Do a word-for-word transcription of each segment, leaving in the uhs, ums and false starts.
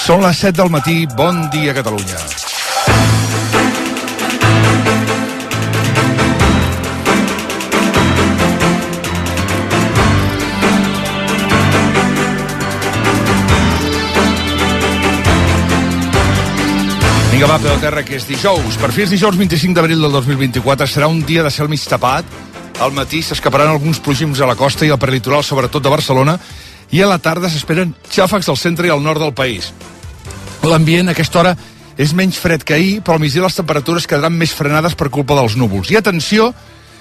Són les set del matí, bon dia Catalunya. Vinga, va, peu a terra, que és dijous. Per fi és dijous vint-i-cinc d'abril del dos mil vint-i-quatre. Serà un dia de cel mig tapat. Al matí s'escaparan alguns plogims a la costa i al peritoral, sobretot de Barcelona, i a la tarda s'esperen xàfecs al centre i al nord del país. L'ambient a aquesta hora és menys fred que ahir, però al migdia les temperatures quedaran més frenades per culpa dels núvols. I atenció,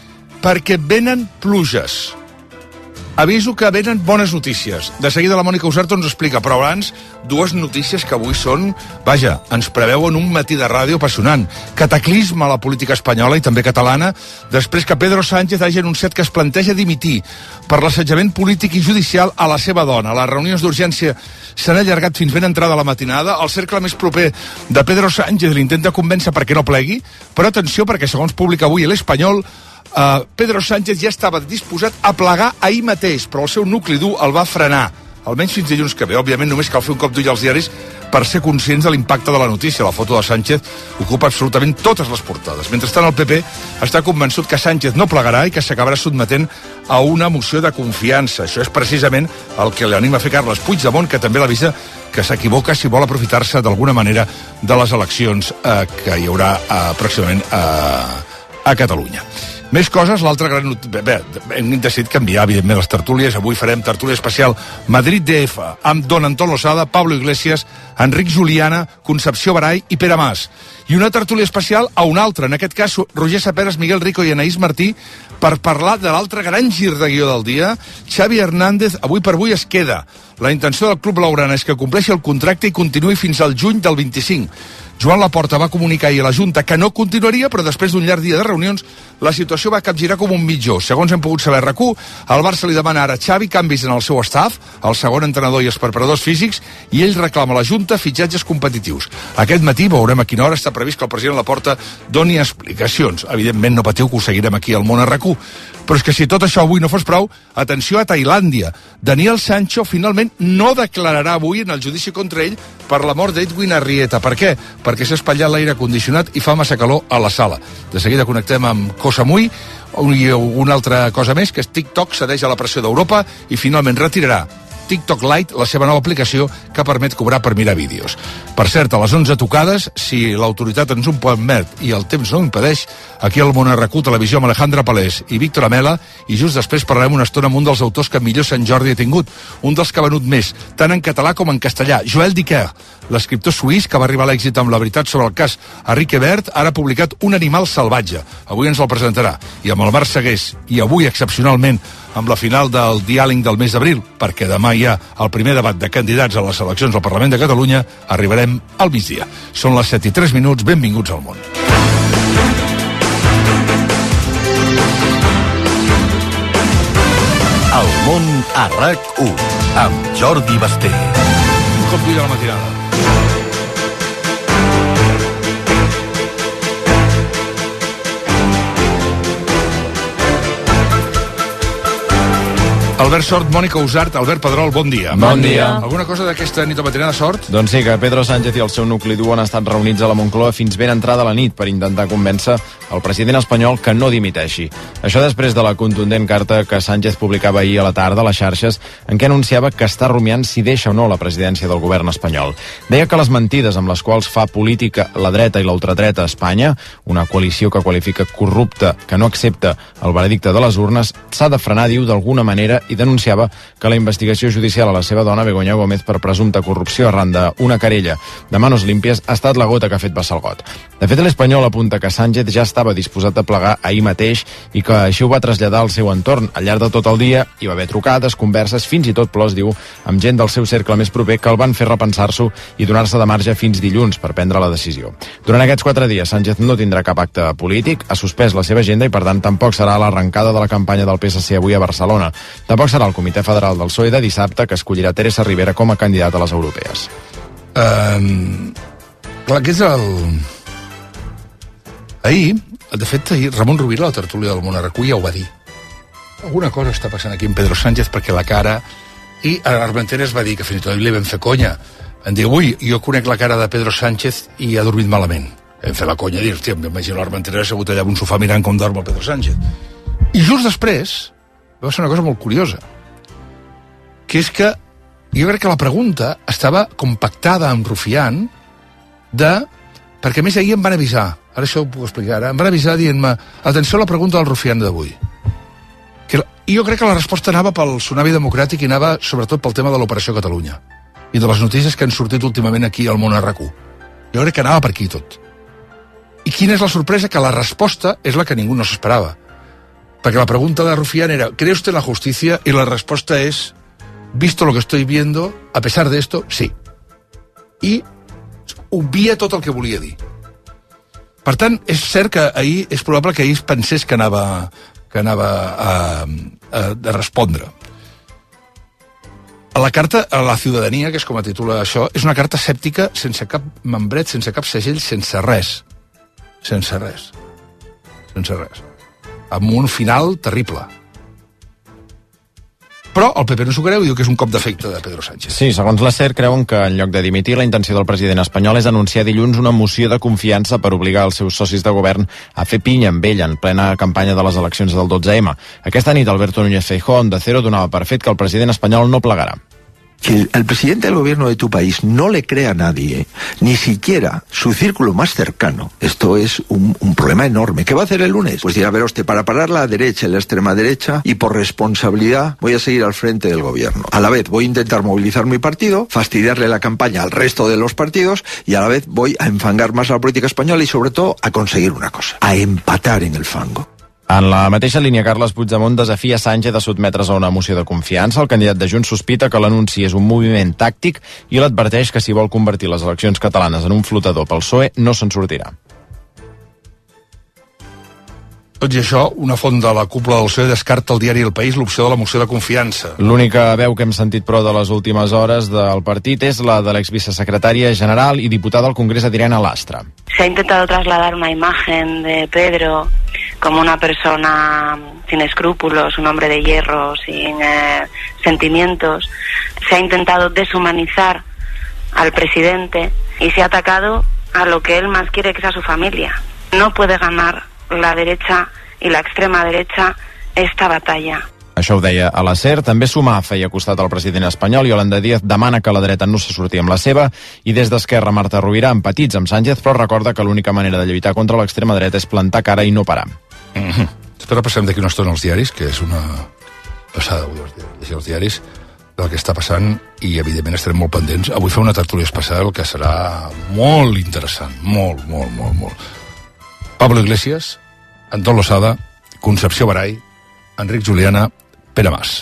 perquè venen pluges. Aviso que venen bones notícies. De seguida la Mònica Userto ens explica, però abans, dues notícies que avui són, vaja, ens preveuen un matí de ràdio apassionant. Cataclisme a la política espanyola i també catalana, després que Pedro Sánchez hagi anunciat que es planteja dimitir per l'assetjament polític i judicial a la seva dona. Les reunions d'urgència s'han allargat fins ben entrada la matinada. El cercle més proper de Pedro Sánchez l'intenta convèncer perquè no plegui, però atenció, perquè segons publica avui l'Espanyol, Uh, Pedro Sánchez ja estava disposat a plegar ahir mateix, però el seu nucli dur el va frenar, almenys fins dilluns que ve. Òbviament només cal fer un cop d'ull als diaris per ser conscients de l'impacte de la notícia. La foto de Sánchez ocupa absolutament totes les portades. Mentrestant, el P P està convençut que Sánchez no plegarà i que s'acabarà sotmetent a una moció de confiança. Això és precisament el que li anima a fer Carles Puigdemont, que també l'avisa que s'equivoca si vol aprofitar-se d'alguna manera de les eleccions eh, que hi haurà eh, pròximament eh, a Catalunya. Més coses, l'altra gran notícia... Bé, hem decidit canviar, evidentment, les tertúlies. Avui farem tertúlia especial Madrid D F, amb Don Antón Losada, Pablo Iglesias, Enric Juliana, Concepció Baray i Pere Mas. I una tertúlia especial a un altre, en aquest cas Roger Saperas, Miguel Rico i Anaïs Martí, per parlar de l'altre gran gir de guió del dia. Xavi Hernández, avui per avui, es queda. La intenció del Club Blaugrana és que compleixi el contracte i continuï fins al juny del vint-i-cinc. Joan Laporta va comunicar ahir a la Junta que no continuaria, però després d'un llarg dia de reunions la situació va capgirar com un mitjó. Segons hem pogut saber a RAC u, el Barça li demana ara a Xavi canvis en el seu staff, el segon entrenador i els preparadors físics, i ell reclama a la Junta fitxatges competitius. Aquest matí veurem a quina hora està previst que el president Laporta doni explicacions. Evidentment no patiu que ho seguirem aquí al món a RAC u. Però és que si tot això avui no fos prou, atenció a Tailàndia. Daniel Sancho finalment no declararà avui en el judici contra ell per la mort d'Edwin Arrieta. Per què? Perquè s'ha espatllat l'aire condicionat i fa massa calor a la sala. De seguida connectem amb Koh Samui i una altra cosa més, que és TikTok cedeix a la pressió d'Europa i finalment retirarà TikTok Lite, la seva nova aplicació que permet cobrar per mirar vídeos. Per cert, a les onze tocades, si l'autoritat ens ho permet i el temps no ho impedeix, aquí al Món a RAC u Televisió amb Alejandra Palés i Víctor Amela, i just després parlarem una estona amb un dels autors que millor Sant Jordi ha tingut, un dels que ha venut més, tant en català com en castellà, Joël Dicker, l'escriptor suís que va arribar a l'èxit amb La veritat sobre el cas Henri Quebert, ara ha publicat Un animal salvatge. Avui ens el presentarà. I amb el Marc Segués, i avui excepcionalment amb la final del diàleg del mes d'abril, perquè demà hi ha el primer debat de candidats a les eleccions al Parlament de Catalunya, arribarem al migdia. Són les set i tres minuts, benvinguts al món. El món a RAC u, amb Jordi Basté. Un cop d'ull a la matinada. Albert Sort, Mònica Usart, Albert Pedrol, bon dia. Bon dia. Alguna cosa d'aquesta nit o matinada, Sort? Doncs sí, que Pedro Sánchez i el seu nucli dur han estat reunits a la Moncloa fins ben entrada la nit per intentar convèncer el president espanyol que no dimiteixi. Això després de la contundent carta que Sánchez publicava ahir a la tarda a les xarxes, en què anunciava que està rumiant si deixa o no la presidència del govern espanyol. Deia que les mentides amb les quals fa política la dreta i la ultradreta a Espanya, una coalició que qualifica corrupta, que no accepta el veredicte de les urnes, s'ha de frenar, diu, d'alguna manera, i denunciava que la investigació judicial a la seva dona, Begoña Gómez, per presumpta corrupció arran d'una querella de manos límpies ha estat la gota que ha fet vessar el got. De fet, l'Espanyol apunta que Sánchez ja estava disposat a plegar ahir mateix i que així ho va traslladar al seu entorn. Al llarg de tot el dia hi va haver trucades, converses, fins i tot plors, diu, amb gent del seu cercle més proper que el van fer repensar-s'ho i donar-se de marge fins dilluns per prendre la decisió. Durant aquests quatre dies, Sánchez no tindrà cap acte polític, ha suspès la seva agenda i, per tant, tampoc serà l'arrencada de la campanya del P S C avui a Barcelona. Tampoc serà el Comitè Federal del P S O E de dissabte, que escollirà Teresa Rivera com a candidat a les europees. Um, clar, que és el... Ahir, de fet, ahir Ramon Rovira, a la tertúlia del Món a RAC u, ja ho va dir. Alguna cosa està passant aquí amb Pedro Sánchez perquè la cara... I Armenteres va dir que fins i tot li vam fer conya. em diu, ui, jo conec la cara de Pedro Sánchez i ha dormit malament. Hem fet la conya de dir, hòstia, m'imagino l'Armenterola assegut allà amb un sofà mirant com dorm el Pedro Sánchez. I just després va ser una cosa molt curiosa, que és que jo crec que la pregunta estava compactada amb Rufián de... perquè a més ahir em van avisar, ara això ho puc explicar, ara, em van avisar dient-me, atenció a la pregunta del Rufián d'avui. Que, I jo crec que la resposta anava pel tsunami democràtic i anava sobretot pel tema de l'Operació Catalunya i de les notícies que han sortit últimament aquí al món R Q. Jo crec que anava per aquí tot. I quina és la sorpresa? Que la resposta és la que ningú no s'esperava. Perquè la pregunta de Rufián era, ¿cree usted en la justicia? Y la respuesta es, visto lo que estoy viendo, a pesar de esto, sí. I obvia tot el que volia dir. Per tant, és cert que ahir, és probable que ahir pensés que anava, que anava a, a, a respondre. La carta a la ciutadania, que és com a titula això, és una carta escèptica, sense cap membret, sense cap segell, sense res. Sense res. Sense res. Amb un final terrible. Però el P P no s'ho creu i diu que és un cop d'efecte de Pedro Sánchez. Sí, segons la SER, creuen que en lloc de dimitir, la intenció del president espanyol és anunciar dilluns una moció de confiança per obligar els seus socis de govern a fer pinya amb ell en plena campanya de les eleccions del dotze eme. Aquesta nit, Alberto Núñez Feijóo, de Cero, donava per fet que el president espanyol no plegarà. Que el presidente del gobierno de tu país no le crea a nadie, ni siquiera su círculo más cercano. Esto es un, un problema enorme. ¿Qué va a hacer el lunes? Pues dirá, a ver, usted, para parar la derecha y la extrema derecha, y por responsabilidad voy a seguir al frente del gobierno. A la vez voy a intentar movilizar mi partido, fastidiarle la campaña al resto de los partidos, y a la vez voy a enfangar más la política española y sobre todo a conseguir una cosa, a empatar en el fango. En la mateixa línia, Carles Puigdemont desafia Sánchez a sotmetre's a una moció de confiança. El candidat de Junts sospita que l'anunci és un moviment tàctic i l'adverteix que si vol convertir les eleccions catalanes en un flotador pel P S O E, no se'n sortirà. Tot i això, una font de la cúpula del P S O E descarta al diari El País l'opció de la moció de confiança. L'única veu que hem sentit, però, de les últimes hores del partit és la de l'exvicesecretària general i diputada al Congrés, Adriana Lastra. Se ha intentado trasladar una imagen de Pedro como una persona sin escrúpulos, un hombre de hierro, sin eh, sentimientos. Se ha intentado deshumanizar al presidente y se ha atacado a lo que él más quiere, que es a su familia. No puede ganar la derecha y la extrema derecha esta batalla. Això ho deia a la SER. També Sumar feia costat al president espanyol. Yolanda Díaz demana que la dreta no se surti amb la seva, i des d'Esquerra Marta Rovira empatitza amb Sánchez, però recorda que l'única manera de lluitar contra l'extrema dreta és plantar cara i no parar. Mm-hmm. Espera, passem d'aquí una estona als diaris, que és una passada avui llegir els diaris del que està passant, i evidentment estarem molt pendents. Avui fa una tertúlia especial que serà molt interessant, molt, molt, molt, molt. Pablo Iglesias, Antón Losada, Concepció Baray, Enric Juliana, Pere Mas.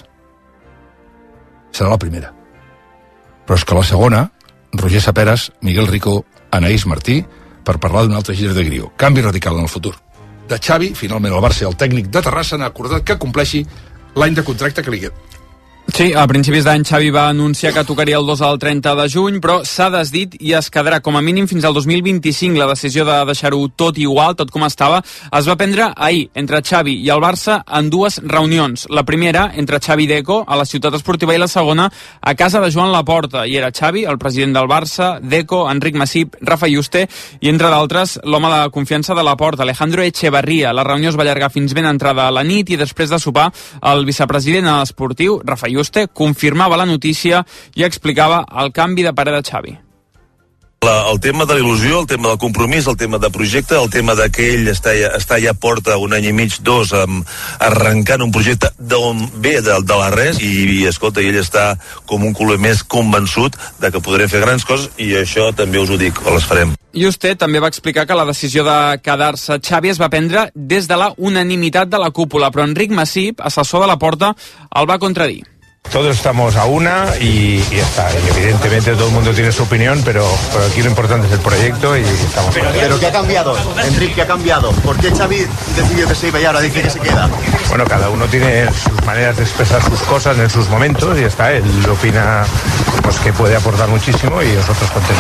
Serà la primera. Però és que la segona, Roger Saperas, Miguel Rico, Anaïs Martí, per parlar d'un altre gir de grió. Canvi radical en el futur. De Xavi, finalment el Barça i el tècnic de Terrassa han acordat que compleixi l'any de contracte que li queda. Sí, a principis d'any Xavi va anunciar que tocaria el dos al trenta de juny, però s'ha desdit i es quedarà com a mínim fins al dos mil vint-i-cinc. La decisió de deixar-ho tot igual, tot com estava, es va prendre ahir entre Xavi i el Barça en dues reunions. La primera, entre Xavi i Deco, a la Ciutat Esportiva, i la segona, a casa de Joan Laporta. I era Xavi, el president del Barça, Deco, Enric Masip, Rafa Yuste i, entre d'altres, l'home de confiança de Laporta, Alejandro Echevarría. La reunió es va allargar fins ben entrada a la nit i després de sopar, el vicepresident esportiu, Rafa Yuste, confirmava la notícia i explicava el canvi de parer de Xavi. La, el tema de la il·lusió, el tema del compromís, el tema de projecte, el tema de que ell està, està ja porta un any i mig, dos, um, arrencant un projecte d'on ve de, de la res, i, i escolta, ell està com un culer més convençut de que podrem fer grans coses, i això també us ho dic, o les farem. Yuste també va explicar que la decisió de quedar-se Xavi es va prendre des de la unanimitat de la cúpula, però Enric Masip, assessor de Laporta, el va contradir. Todos estamos a una y, y ya está. Y evidentemente todo el mundo tiene su opinión, pero, pero aquí lo importante es el proyecto y estamos... Pero, pero ¿qué ha cambiado? Enrique, ¿qué ha cambiado? ¿Por qué Xavi decidió que se iba y ahora dice que se queda? Bueno, cada uno tiene sus maneras de expresar sus cosas en sus momentos y ya está. Él opina pues, que puede aportar muchísimo y nosotros contentos.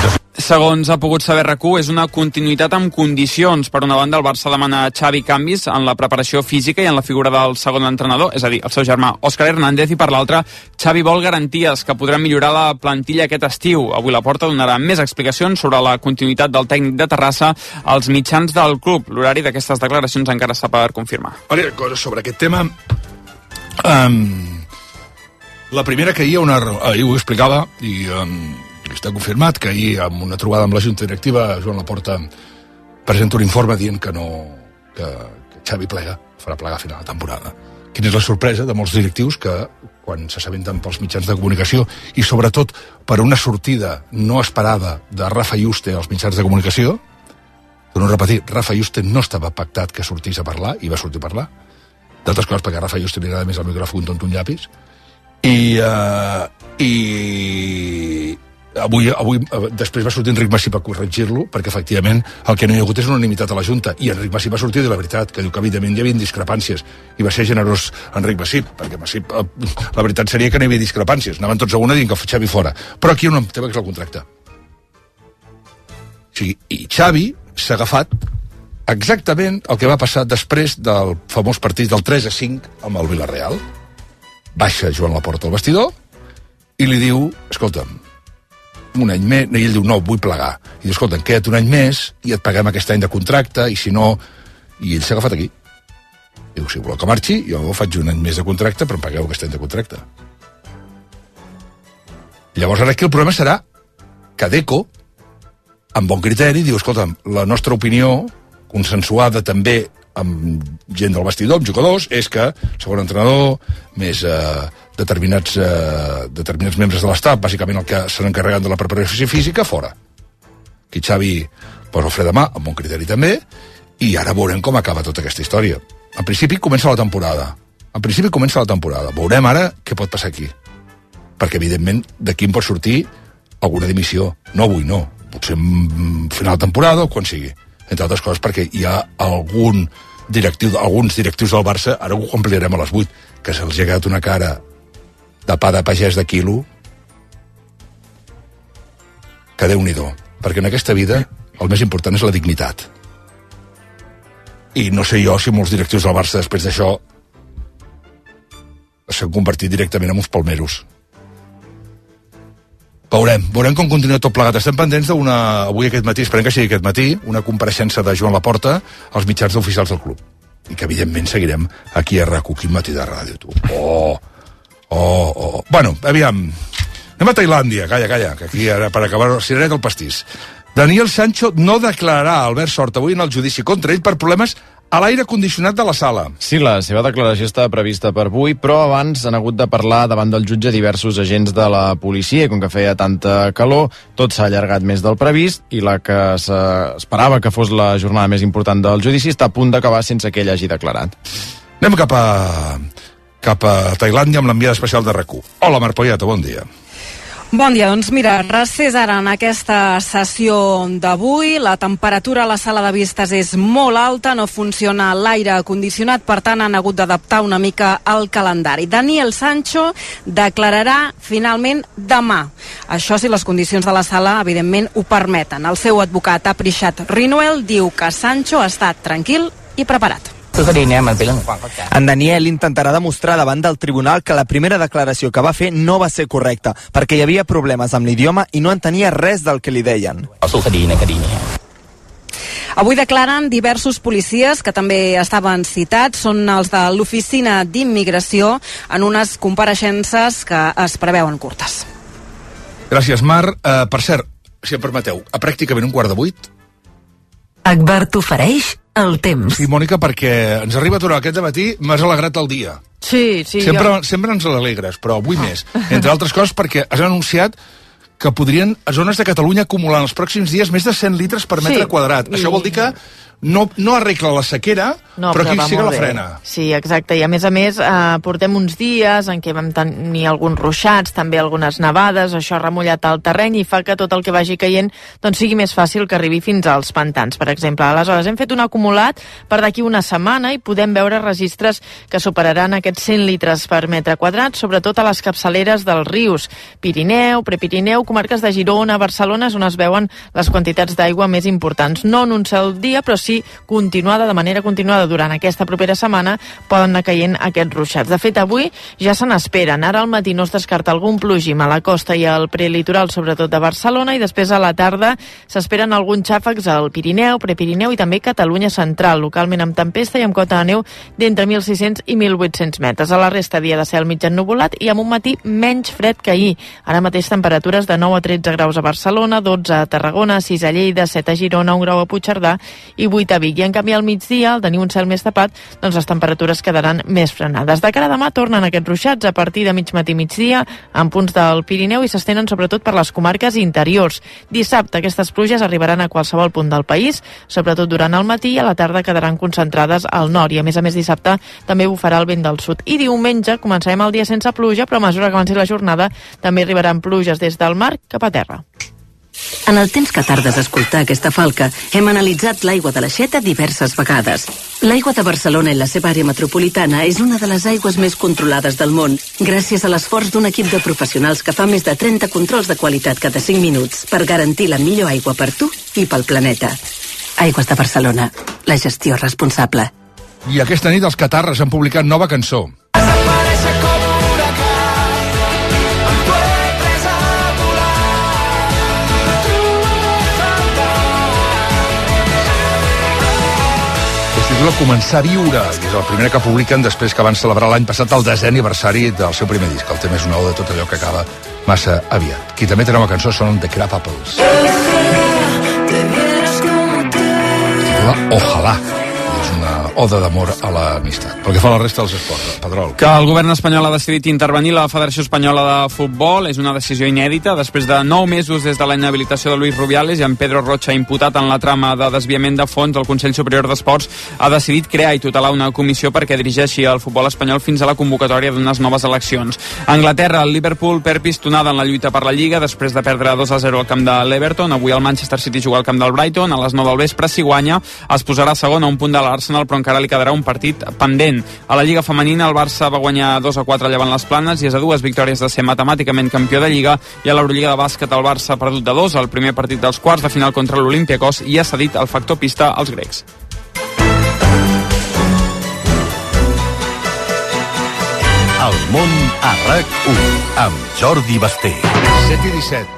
segons ha pogut saber R A C U, és una continuïtat amb condicions. Per una banda, el Barça demana a Xavi canvis en la preparació física i en la figura del segon entrenador, és a dir, el seu germà Òscar Hernández, i per l'altra, Xavi vol garanties que podran millorar la plantilla aquest estiu. Avui la Porta donarà més explicacions sobre la continuïtat del tècnic de Terrassa als mitjans del club. L'horari d'aquestes declaracions encara està per confirmar. Ara, sobre aquest tema, um, la primera que ahir, una, ahir ho explicava, i um, està confirmat que ahir, amb una trobada amb la Junta Directiva, Joan Laporta presenta un informe dient que no, que, que Xavi plega, farà plegar a final de temporada. Quina és la sorpresa de molts directius que, quan s'assabenten pels mitjans de comunicació, i sobretot per una sortida no esperada de Rafa Yuste als mitjans de comunicació, torno a repetir, Rafa Yuste no estava pactat que sortís a parlar, i va sortir a parlar, d'altres coses perquè a Rafa Yuste li agrada més el micròfon que un llapis, i, uh, i avui, avui després va sortir Enric Massip a corregir-lo, perquè efectivament el que no hi ha hagut és unanimitat a la Junta, i Enric Massip va sortir de la veritat, que diu que evidentment hi havia discrepàncies, i va ser generós Enric Massip, perquè Massip, la veritat seria que no hi havia discrepàncies, anaven tots a una dient que Xavi fora, però aquí hi ha un tema que és el contracte. O sigui, i Xavi s'ha agafat exactament el que va passar després del famós partit del tres a cinc amb el Villarreal. Baixa Joan Laporta al vestidor i li diu, escolta'm, un any més, i ell diu, no, vull plegar. I diu, escolta'm, queda't un any més i et paguem aquest any de contracte, i si no... I ell s'ha agafat aquí. Diu, si voleu que marxi, jo faig un any més de contracte, però em pagueu aquest any de contracte. Llavors, ara aquí el problema serà que Deco, amb bon criteri, diu, escolta'm, la nostra opinió, consensuada també amb gent del vestidor, amb jugadors, és que segon entrenador, més eh, determinats, eh, determinats membres de l'estat, bàsicament el que s'han encarregat de la preparació física, fora. Aquí Xavi posa el fre de mà, amb bon criteri també, i ara veurem com acaba tota aquesta història. En principi comença la temporada. En principi comença la temporada. Veurem ara què pot passar aquí. Perquè, evidentment, d'aquí en pot sortir alguna dimissió. No avui, no. Potser en final de temporada o quan sigui. Entre altres coses perquè hi ha algun directiu, alguns directius del Barça, ara ho ampliarem a les vuit, que se'ls ha quedat una cara de pa de pagès de quilo, que Déu-n'hi-do. Perquè en aquesta vida el més important és la dignitat. I no sé jo si molts directius del Barça després d'això s'han convertit directament en uns palmeros. Veurem, veurem com continua tot plegat. Estem pendents d'una, avui aquest matí, esperem que sigui aquest matí, una compareixença de Joan Laporta als mitjans oficials del club. I que, evidentment, seguirem aquí a R A C U, quin matí de ràdio, tu. Oh, oh, oh. Bueno, aviam, anem a Tailàndia, calla, calla, que aquí ara, per acabar, cireret del pastís. Daniel Sancho no declararà a Albert Sort avui en el judici contra ell per problemes a l'aire condicionat de la sala. Sí, la seva declaració està prevista per avui, però abans han hagut de parlar davant del jutge diversos agents de la policia, i com que feia tanta calor, tot s'ha allargat més del previst, i la que s'esperava que fos la jornada més important del judici està a punt d'acabar sense que ell hagi declarat. Anem cap a, cap a Tailàndia amb l'enviada especial de R A C U. Hola, Marc Poyato, bon dia. Bon dia, doncs mira, recés ara en aquesta sessió d'avui, la temperatura a la sala de vistes és molt alta, no funciona l'aire condicionat, per tant han hagut d'adaptar una mica el calendari. Daniel Sancho declararà finalment demà. Això si les condicions de la sala, evidentment, ho permeten. El seu advocat Aprishat Rinuel diu que Sancho ha estat tranquil i preparat. En Daniel intentarà demostrar davant del tribunal que la primera declaració que va fer no va ser correcta, perquè hi havia problemes amb l'idioma i no entenia res del que li deien. Avui declaren diversos policies que també estaven citats, són els de l'Oficina d'Immigració, en unes compareixences que es preveuen curtes. Gràcies, Marc. Uh, per cert, si em permeteu, a pràcticament un quart de vuit... Akbar t'ofereix el temps. Sí, Mònica, perquè ens arriba a tornar aquest dematí, m'has alegrat el dia. Sí, sí. Sempre, jo... sempre ens l'alegres, però avui més. Entre altres coses perquè has anunciat que podrien a zones de Catalunya acumular en els pròxims dies més de cent litres per metre sí. quadrat. Això vol dir que no, no arregla la sequera, no, però, però aquí sí que la frena. Sí, exacte, i a més a més eh, portem uns dies en què vam tenir alguns ruixats, també algunes nevades, això ha remullat el terreny i fa que tot el que vagi caient doncs sigui més fàcil que arribi fins als pantans, per exemple. Aleshores, hem fet un acumulat per d'aquí una setmana i podem veure registres que superaran aquests cent litres per metre quadrat, sobretot a les capçaleres dels rius, Pirineu, Prepirineu, comarques de Girona, Barcelona, és on es veuen les quantitats d'aigua més importants. No en un sol dia, però sí continuada, de manera continuada durant aquesta propera setmana, poden anar caient aquests ruixats. De fet, avui ja se n'esperen. Ara al matí no es descarta algun plogim a la costa i al prelitoral, sobretot de Barcelona, i després a la tarda s'esperen alguns xàfecs al Pirineu, Prepirineu i també Catalunya central, localment amb tempesta i amb cota de neu d'entre mil sis-cents i mil vuit-cents metres. A la resta dia de cel mig ennuvolat i amb un matí menys fred que ahir. Ara mateix temperatures de nou a tretze graus a Barcelona, dotze a Tarragona, sis a Lleida, set a Girona, un grau a Puigcerdà i vuit a Vic. I en canvi al migdia, al tenir un cel més tapat, doncs les temperatures quedaran més frenades. De cara a demà tornen aquests ruixats a partir de mig matí migdia en punts del Pirineu i s'estenen sobretot per les comarques interiors. Dissabte aquestes pluges arribaran a qualsevol punt del país, sobretot durant el matí, i a la tarda quedaran concentrades al nord i a més a més dissabte també bufarà el vent del sud. I diumenge començarem el dia sense pluja, però a mesura que avanci la jornada també arribaran pluges des del mar cap a terra. En el temps que tardes a escoltar aquesta falca, hem analitzat l'aigua de l'Aixeta diverses vegades. L'aigua de Barcelona i la seva àrea metropolitana és una de les aigües més controlades del món, gràcies a l'esforç d'un equip de professionals que fa més de trenta controls de qualitat cada cinc minuts per garantir la millor aigua per tu i pel planeta. Aigües de Barcelona, la gestió responsable. I aquesta nit els Catarres han publicat nova cançó. titula Començar a viure, que és el primer que publiquen després que van celebrar l'any passat el desè aniversari del seu primer disc. El tema és una oda de tot allò que acaba massa aviat. Qui també té una nova cançó són The Crab Apples. Titula Ojalà. És una oda d'amor a l'amistat. Pel que fa a la resta dels esports, Pedrol. Que el govern espanyol ha decidit intervenir la Federació Espanyola de Futbol és una decisió inèdita. Després de nou mesos des de la inhabilitació de Luis Rubiales i en Pedro Rocha imputat en la trama de desviament de fons, el Consell Superior d'Esports ha decidit crear i tutelar una comissió perquè dirigeixi el futbol espanyol fins a la convocatòria d'unes noves eleccions. A Anglaterra, el Liverpool perd pistonada en la lluita per la Lliga després de perdre dos a zero al camp de l'Everton. Avui el Manchester City juga al camp del Brighton. A les nou del vespre, si guanya, es posarà segon a un punt de l'Arsenal, però encara li quedarà un partit pendent. A la Lliga femenina, el Barça va guanyar dos a quatre llevant les Planes i és a dues victòries de ser matemàticament campió de Lliga, i a l'Eurolliga de bàsquet el Barça ha perdut de dos al primer partit dels quarts de final contra l'Olympiacos i ha cedit el factor pista als grecs. El món a RAC u amb Jordi Basté. set i disset.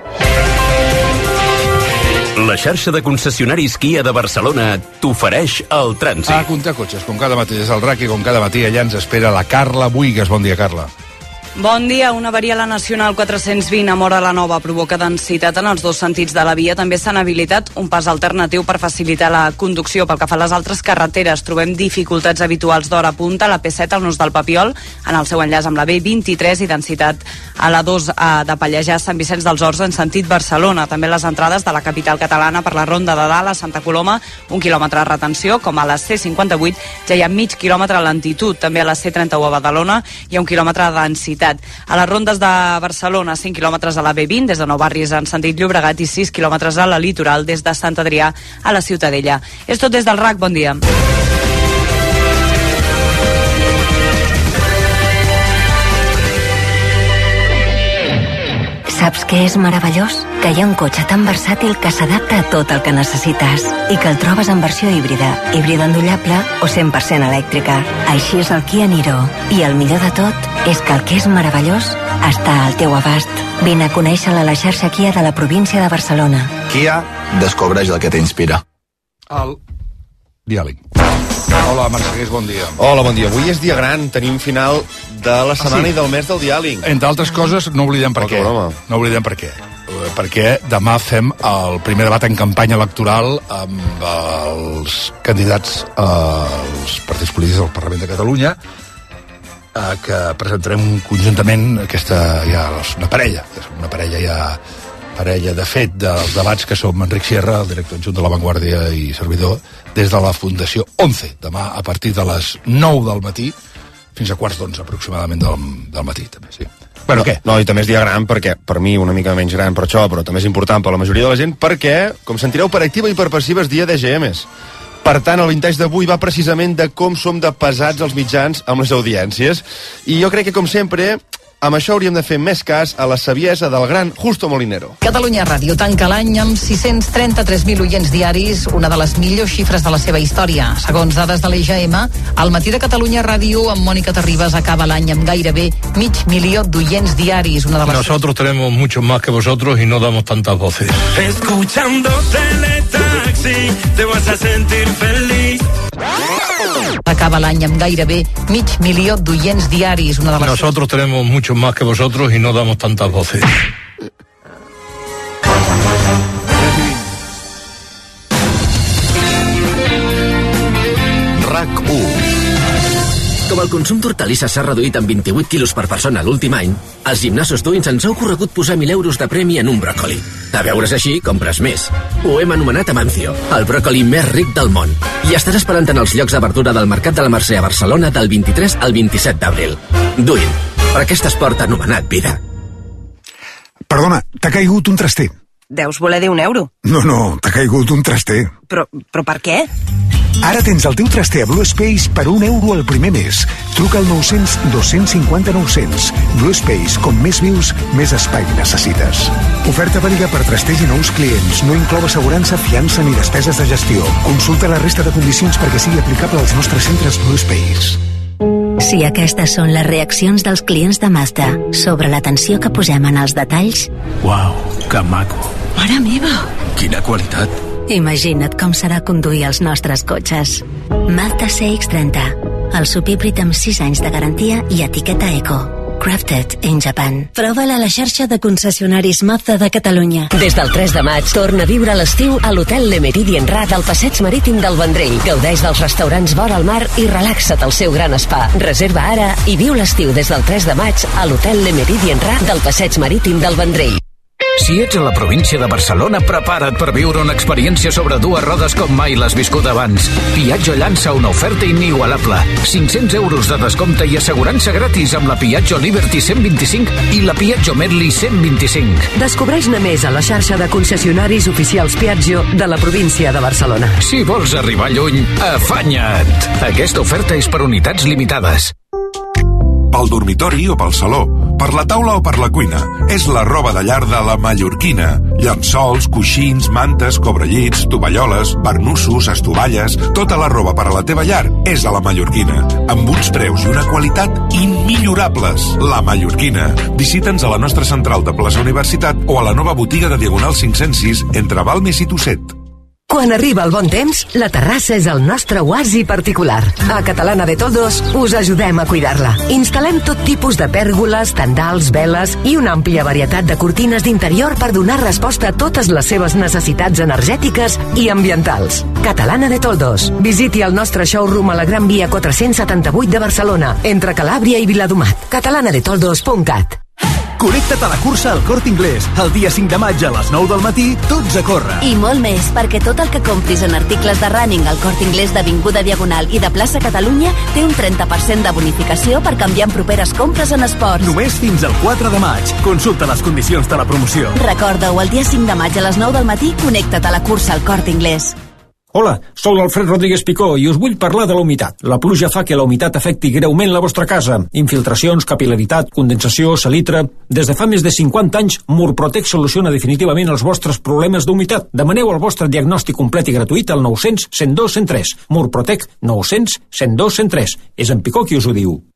La xarxa de concessionaris Kia de Barcelona t'ofereix el trànsit. A comptar cotxes, com cada matí és el RAC i com cada matí allà ens espera la Carla Buigas. Bon dia, Carla. Bon dia. Una avaria a la Nacional quatre-cents vint a Móra la Nova provoca densitat en els dos sentits de la via. També s'han habilitat un pas alternatiu per facilitar la conducció. Pel que fa a les altres carreteres, trobem dificultats habituals d'hora punta a la P set al nus del Papiol, en el seu enllaç amb la B vint-i-tres, i densitat a la dos a de Pallejà, Sant Vicenç dels Horts en sentit Barcelona. També les entrades de la capital catalana per la Ronda de Dalt a Santa Coloma, un quilòmetre de retenció, com a la C cinquanta-vuit ja hi ha mig quilòmetre a lentitud. També a la C trenta-u a Badalona hi ha un quilòmetre de densitat. A les rondes de Barcelona, cinc quilòmetres a la B vint des de Nou Barris en sentit Llobregat i sis quilòmetres a la Litoral des de Sant Adrià a la Ciutadella. És tot des del RAC, bon dia. Saps què és meravellós? Que hi ha un cotxe tan versàtil que s'adapta a tot el que necessites i que el trobes en versió híbrida, híbrida endollable o cent per cent elèctrica. Així és el Kia Niro. I el millor de tot és que el que és meravellós està al teu abast. Vine a conèixer-la a la xarxa Kia de la província de Barcelona. Kia, descobreix el que t'inspira. El diàleg. Hola, Mercedes, bon dia. Hola, bon dia. Avui és dia gran, tenim final de la setmana ah, sí? i del mes del diàleg. Entre altres coses, no oblidem per oh, què. No oblidem per què. Perquè demà fem el primer debat en campanya electoral amb els candidats als partits polítics del Parlament de Catalunya, que presentarem conjuntament aquesta, ja, una parella, una parella ja parella de fet dels debats, que som Enric Sierra, el director adjunt de La Vanguardia i servidor, des de la Fundació onze, demà a partir de les nou del matí fins a quarts d'onze aproximadament del, del matí, també, sí. Bueno, no, què? No, i també és dia gran perquè, per mi, una mica menys gran per això, però també és important per la majoria de la gent, perquè, com sentireu, per activa i per passiva és dia d'E G Ms. Per tant, el vintage d'avui va precisament de com som de pesats els mitjans amb les audiències. I jo crec que, com sempre, amb això hauríem de fer més cas a la saviesa del gran Justo Molinero. Catalunya Ràdio tanca l'any amb sis-cents trenta-tres mil oients diaris, una de les millors xifres de la seva història. Segons dades de l'E G M, el matí de Catalunya Ràdio amb Mònica Terribas acaba l'any amb gairebé mig milió d'oients diaris. Una de les... Nosotros tenemos muchos más que vosotros y no damos tantas voces. Escuchando Teletaxi, te vas a sentir feliz. Acaba l'any amb gairebé mig milió d'oients diaris. Una de les... Nosotros tenemos muchos más que vosotros y no damos tantas voces. RAC u. Com el consum d'hortalisses s'ha reduït en vint-i-vuit quilos per persona l'últim any, als gimnasos Twins ens ha ocorregut posar mil euros de premi en un bròcoli. De veure's així, compres més. Ho hem anomenat Amancio, el bròcoli més ric del món. I estarà esperant en els llocs de verdura del Mercat de la Mercè a Barcelona del vint-i-tres al vint-i-set d'abril. Duin, per aquest esport anomenat vida. Perdona, t'ha caigut un traster. Deus voler dir un euro. No, no, t'ha caigut un traster. Però, però per què? Ara tens el teu traster a Blue Space per un euro al primer mes. Truca al nou-cents dos-cents cinquanta nou-cents. Blue Space, com més vius, més espai necessites. Oferta vàlida per trasters i nous clients. No inclou assegurança, fiança ni despeses de gestió. Consulta la resta de condicions perquè sigui aplicable als nostres centres Blue Space. Si aquestes són les reaccions dels clients de Mazda sobre l'atenció que posem en els detalls... Uau, que maco. Mare meva! Quina qualitat. Imagina't com serà conduir els nostres cotxes. Mazda C X trenta, el subhíbrid amb sis anys de garantia i etiqueta Eco. Crafted in Japan. Prova-la a la xarxa de concessionaris Mazda de Catalunya. Des del tres de maig, torna a viure l'estiu a l'Hotel Le Méridien Ra del Passeig Marítim del Vendrell. Gaudeix dels restaurants vora al mar i relaxa't al seu gran spa. Reserva ara i viu l'estiu des del tres de maig a l'Hotel Le Méridien Ra del Passeig Marítim del Vendrell. Si ets a la província de Barcelona, prepara't per viure una experiència sobre dues rodes com mai l'has viscut abans. Piaggio llança una oferta inigualable. cinc-cents euros de descompte i assegurança gratis amb la Piaggio Liberty cent vint-i-cinc i la Piaggio Medley cent vint-i-cinc. Descobreix-ne més a la xarxa de concessionaris oficials Piaggio de la província de Barcelona. Si vols arribar lluny, afanya't! Aquesta oferta és per unitats limitades. Pel dormitori o pel saló, per la taula o per la cuina. És la roba de llar de la Mallorquina. Llençols, coixins, mantes, cobrellits, tovalloles, barnussos, estovalles... Tota la roba per a la teva llar és a la Mallorquina. Amb uns preus i una qualitat immillorables. La Mallorquina. Visita'ns a la nostra central de plaça Universitat o a la nova botiga de Diagonal cinc-cents sis entre Balmes i Tosset. Quan arriba el bon temps, la terrassa és el nostre oasi particular. A Catalana de Toldos us ajudem a cuidar-la. Instal·lem tot tipus de pèrgoles, tendals, veles i una àmplia varietat de cortines d'interior per donar resposta a totes les seves necessitats energètiques i ambientals. Catalana de Toldos. Visiti el nostre showroom a la Gran Via quatre-cents setanta-vuit de Barcelona, entre Calàbria i Viladomat. catalana de toldos punt cat. Connecta't a la cursa al Corte Inglés. El dia cinc de maig a les nou del matí, tots a córrer. I molt més, perquè tot el que compris en articles de running al Corte Inglés d'Avinguda Diagonal i de plaça Catalunya té un trenta per cent de bonificació per canviar en properes compres en esports. Només fins al quatre de maig. Consulta les condicions de la promoció. Recorda-ho, el dia cinc de maig a les nou del matí, connecta't a la cursa al Corte Inglés. Hola, sóc l'Alfred Rodríguez Picó i us vull parlar de la humitat. La pluja fa que la humitat afecti greument la vostra casa. Infiltracions, capil·laritat, condensació, salitre... Des de fa més de cinquanta anys, Murprotec soluciona definitivament els vostres problemes d'humitat. Demaneu el vostre diagnòstic complet i gratuït al nou-cents cent dos cent tres. Murprotec nou-cents cent dos cent tres. És en Picó qui us ho diu.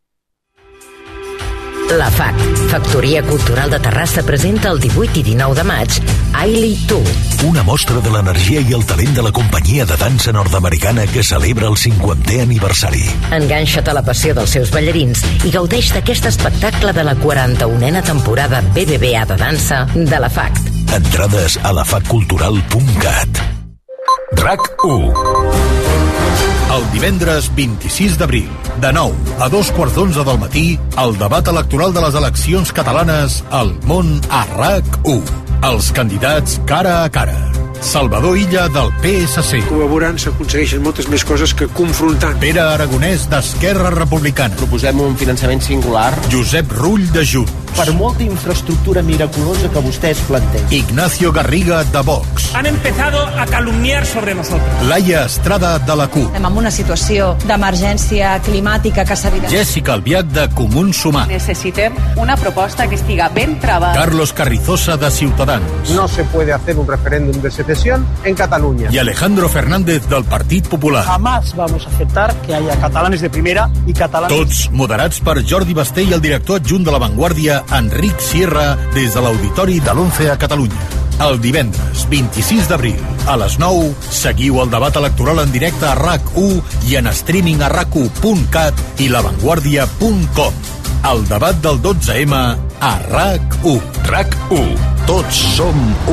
La F A C, Factoria Cultural de Terrassa, presenta el divuit i dinou de maig Ailey Tu. Una mostra de l'energia i el talent de la companyia de dansa nord-americana que celebra el cinquantè aniversari. Enganxa't a la passió dels seus ballarins i gaudeix d'aquest espectacle de la quaranta-unena temporada B B V A de dansa de la F A C. Entrades a la fac cultural punt cat. RAC u. El divendres vint-i-sis d'abril, de nou a dos quarts d'onze del matí, el debat electoral de les eleccions catalanes al món a RAC u. Els candidats cara a cara. Salvador Illa del P S C. Col·laborant s'aconsegueixen moltes més coses que confrontant. Pere Aragonès d'Esquerra Republicana. Proposem un finançament singular. Josep Rull de Junts. Per molta infraestructura miraculosa que vostès plantegen. Ignacio Garriga de Vox. Han empezado a calumniar sobre nosotros. Laia Estrada de la CUP. Estem en una situació d'emergència climàtica que s'ha evidenciat. Jessica Albiach de Comuns Sumar. Necessitem una proposta que estiga ben travada. Carlos Carrizosa de Ciutadans. No se puede hacer un referéndum de secesión en Cataluña. Y Alejandro Fernández del Partit Popular. Jamás vamos a aceptar que haya catalanes de primera y catalanes... Tots moderats per Jordi Basté i el director adjunt de La Vanguardia, Enric Sierra, des de l'Auditori de l'once a Catalunya. El divendres vint-i-sis d'abril a les nou seguiu el debat electoral en directe a RAC u i en streaming a rac u punt cat i lavanguardia punt com. El debat del dotze eme a RAC u. RAC u. Tots som u.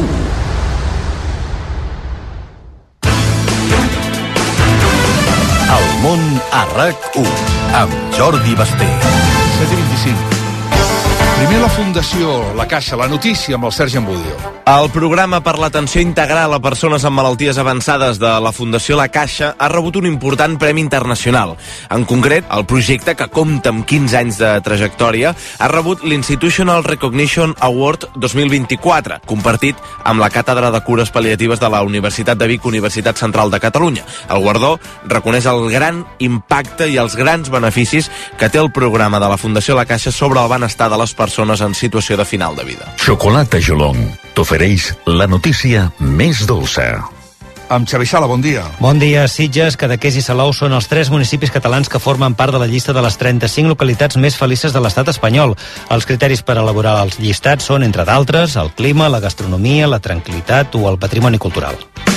El món a RAC u amb Jordi Basté. set i vint-i-cinc. Primer la Fundació La Caixa, la notícia amb el Sergi Ambudio. El programa per l'atenció integral a persones amb malalties avançades de la Fundació La Caixa ha rebut un important premi internacional. En concret, el projecte, que compta amb quinze anys de trajectòria, ha rebut l'Institutional Recognition Award dos mil vint-i-quatre, compartit amb la Càtedra de Cures Pal·liatives de la Universitat de Vic, Universitat Central de Catalunya. El guardó reconeix el gran impacte i els grans beneficis que té el programa de la Fundació La Caixa sobre el benestar de les persones en situació de final de vida. Xocolata Jolong t'ofereix la notícia més dolça. Amb Xavi Sala, bon dia. Bon dia. Sitges, Cadaqués i Salou són els tres municipis catalans que formen part de la llista de les trenta-cinc localitats més felices de l'estat espanyol. Els criteris per elaborar els llistats són, entre d'altres, el clima, la gastronomia, la tranquil·litat o el patrimoni cultural.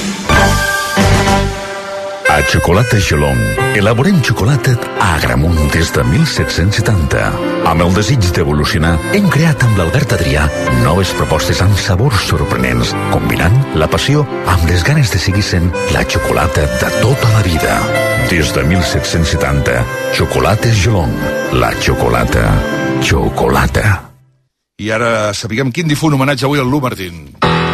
A Xocolata Jolong elaborem xocolata a Agramunt des de mil set-cents setanta. Amb el desig d'evolucionar, hem creat amb l'Albert Adrià noves propostes amb sabors sorprenents, combinant la passió amb les ganes de seguir sent la xocolata de tota la vida. Des de mil set-cents setanta, Xocolates Jolong, la xocolata, xocolata. I ara sabíem quin difunt homenatge avui al Lu Martín.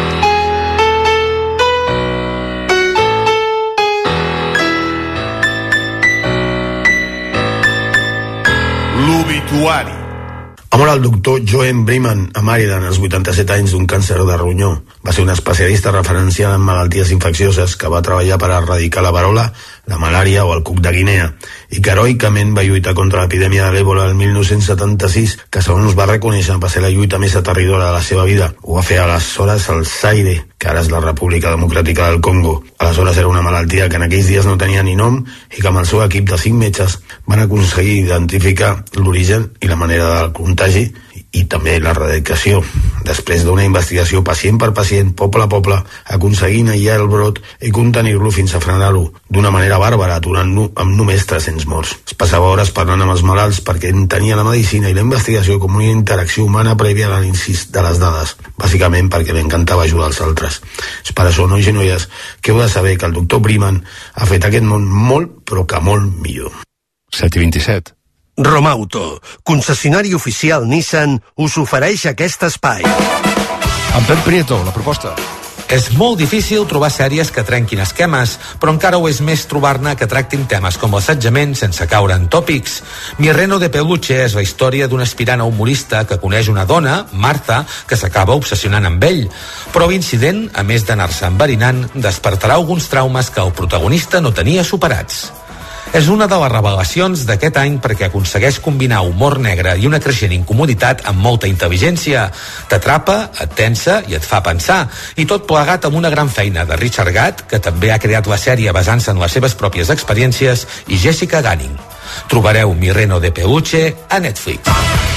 L'obituari. Ha mort el doctor Joen Briman a Maryland als vuitanta-set anys d'un càncer de ronyó. Va ser un especialista referenciat en malalties infeccioses que va treballar per erradicar la verola, la malària o el cuc de Guinea, i que heroicament va lluitar contra l'epidèmia de l'Ebola el mil nou-cents setanta-sis, que segons va reconèixer va ser la lluita més aterridora de la seva vida. Ho va fer aleshores el Zaire, que ara és la República Democràtica del Congo. Aleshores era una malaltia que en aquells dies no tenia ni nom i que amb el seu equip de cinc metges van aconseguir identificar l'origen i la manera del contagi i també l'erradicació. Després d'una investigació pacient per pacient, poble a poble, aconseguint aïllar el brot i contenir-lo fins a frenar-lo d'una manera bàrbara, aturant-lo amb només tres-cents morts. Es passava hores parlant amb els malalts perquè entenia la medicina i la investigació com una interacció humana prèvia a l'incís de les dades, bàsicament perquè li encantava ajudar els altres. És per això, nois i noies, que heu de saber que el doctor Briman ha fet aquest món molt, però que molt millor. set i vint-i-set. Romauto, concessionari oficial Nissan, us ofereix aquest espai. En Pep Prieto, la proposta. És molt difícil trobar sèries que trenquin esquemes, però encara ho és més trobar-ne que tractin temes com l'assetjament sense caure en tòpics. Mi reno de peluche és la història d'un aspirant a humorista que coneix una dona, Martha, que s'acaba obsessionant amb ell. Però l'incident, a més d'anar-se enverinant, despertarà alguns traumes que el protagonista no tenia superats. És una de les revelacions d'aquest any perquè aconsegueix combinar humor negre i una creixent incomoditat amb molta intel·ligència. T'atrapa, et tensa i et fa pensar. I tot plegat amb una gran feina de Richard Gatt, que també ha creat la sèrie basant-se en les seves pròpies experiències, i Jessica Gunning. Trobareu Mi reno de peluche a Netflix.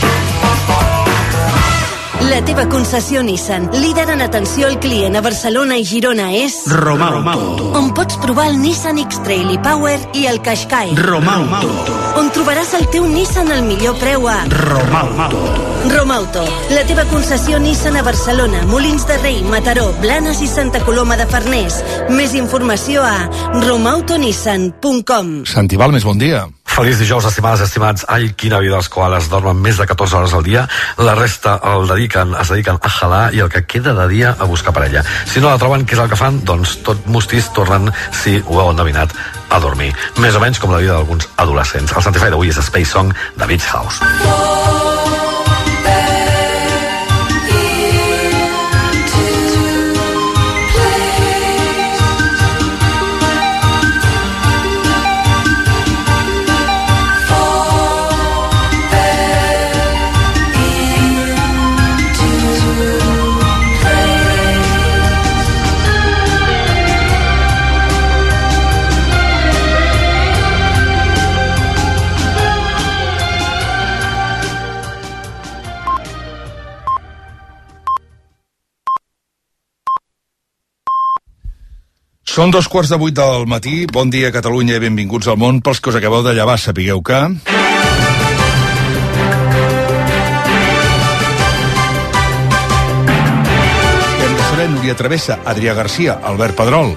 La teva concessió Nissan, líder en atenció al client a Barcelona i Girona, és... Romauto. On pots provar el Nissan X-Trail e-Power i el Qashqai. Romauto. On trobaràs el teu Nissan al millor preu a... Romauto. Romauto, la teva concessió Nissan a Barcelona, Molins de Rei, Mataró, Blanes i Santa Coloma de Farners. Més informació a romautonissan punt com. Santi Balmes, bon dia. Feliç dijous, estimades, estimats. Ai, quina vida, els koalas dormen més de catorze hores al dia, la resta el dediquen, es dediquen a jalar i el que queda de dia a buscar parella. Si no la troben, què és el que fan? Doncs tot mustis tornen, si ho heu endevinat, a dormir. Més o menys com la vida d'alguns adolescents. El Santify d'avui és Space Song de Beach House. Són dos quarts de vuit del matí. Bon dia, Catalunya, i benvinguts al món. Pels que us acabeu de llevar, sapigueu que... Hem de saber Núria Travessa, Adrià Garcia, Albert Pedrol.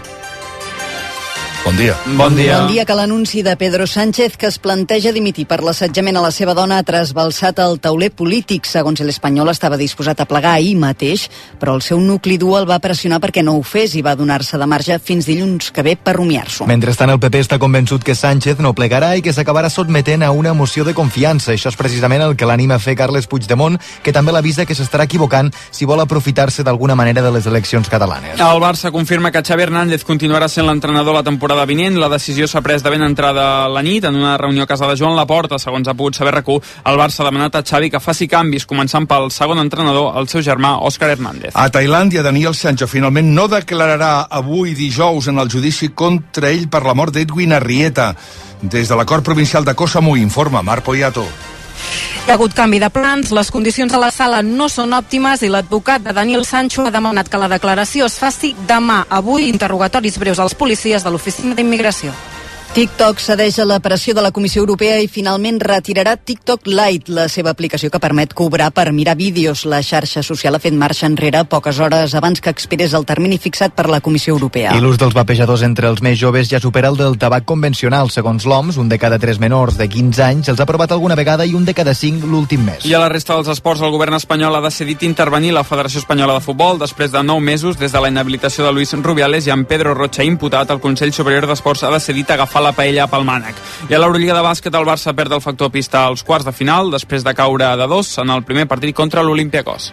Bon dia. Bon dia. Bon dia, que l'anunci de Pedro Sánchez, que es planteja dimitir per l'assetjament a la seva dona, ha trasbalsat el tauler polític. Segons l'Espanyol, estava disposat a plegar ahir mateix, però el seu nucli dur el va pressionar perquè no ho fes i va donar-se de marge fins dilluns que ve per rumiar-s'ho. Mentrestant, el P P està convençut que Sánchez no plegarà i que s'acabarà sotmetent a una moció de confiança. Això és precisament el que l'anima a fer Carles Puigdemont, que també l'avisa que s'estarà equivocant si vol aprofitar-se d'alguna manera de les eleccions catalanes. El Barça confirma que Xavi Hernández continuarà sent l'entrenador la temporada vinent. La decisió s'ha pres de ben entrada la nit en una reunió a casa de Joan Laporta. Segons ha pogut saber R A C U, el Barça ha demanat a Xavi que faci canvis, començant pel segon entrenador, el seu germà Òscar Hernández. A Tailàndia, Daniel Sancho finalment no declararà avui dijous en el judici contra ell per la mort d'Edwin Arrieta. Des de l'acord provincial de Koh Samui, informa Marc Poyato. Hi ha hagut canvi de plans, les condicions a la sala no són òptimes i l'advocat de Daniel Sancho ha demanat que la declaració es faci demà. Avui, interrogatoris breus als policies de l'Oficina d'Immigració. TikTok cedeix a la pressió de la Comissió Europea i finalment retirarà TikTok Lite, la seva aplicació que permet cobrar per mirar vídeos. La xarxa social ha fet marxa enrere poques hores abans que expirés el termini fixat per la Comissió Europea. I l'ús dels vapejadors entre els més joves ja supera el del tabac convencional. Segons l'O M S, un de cada tres menors de quinze anys els ha provat alguna vegada i un de cada cinc l'últim mes. I a la resta dels esports, el govern espanyol ha decidit intervenir la Federació Espanyola de Futbol després de nou mesos des de la inhabilitació de Luis Rubiales i amb Pedro Rocha imputat. El Consell Superior d'Esports ha decidit agafar la paella pel mànec. I a l'Eurolliga de bàsquet, el Barça perd el factor pista als quarts de final després de caure de dos en el primer partit contra l'Olympiacos.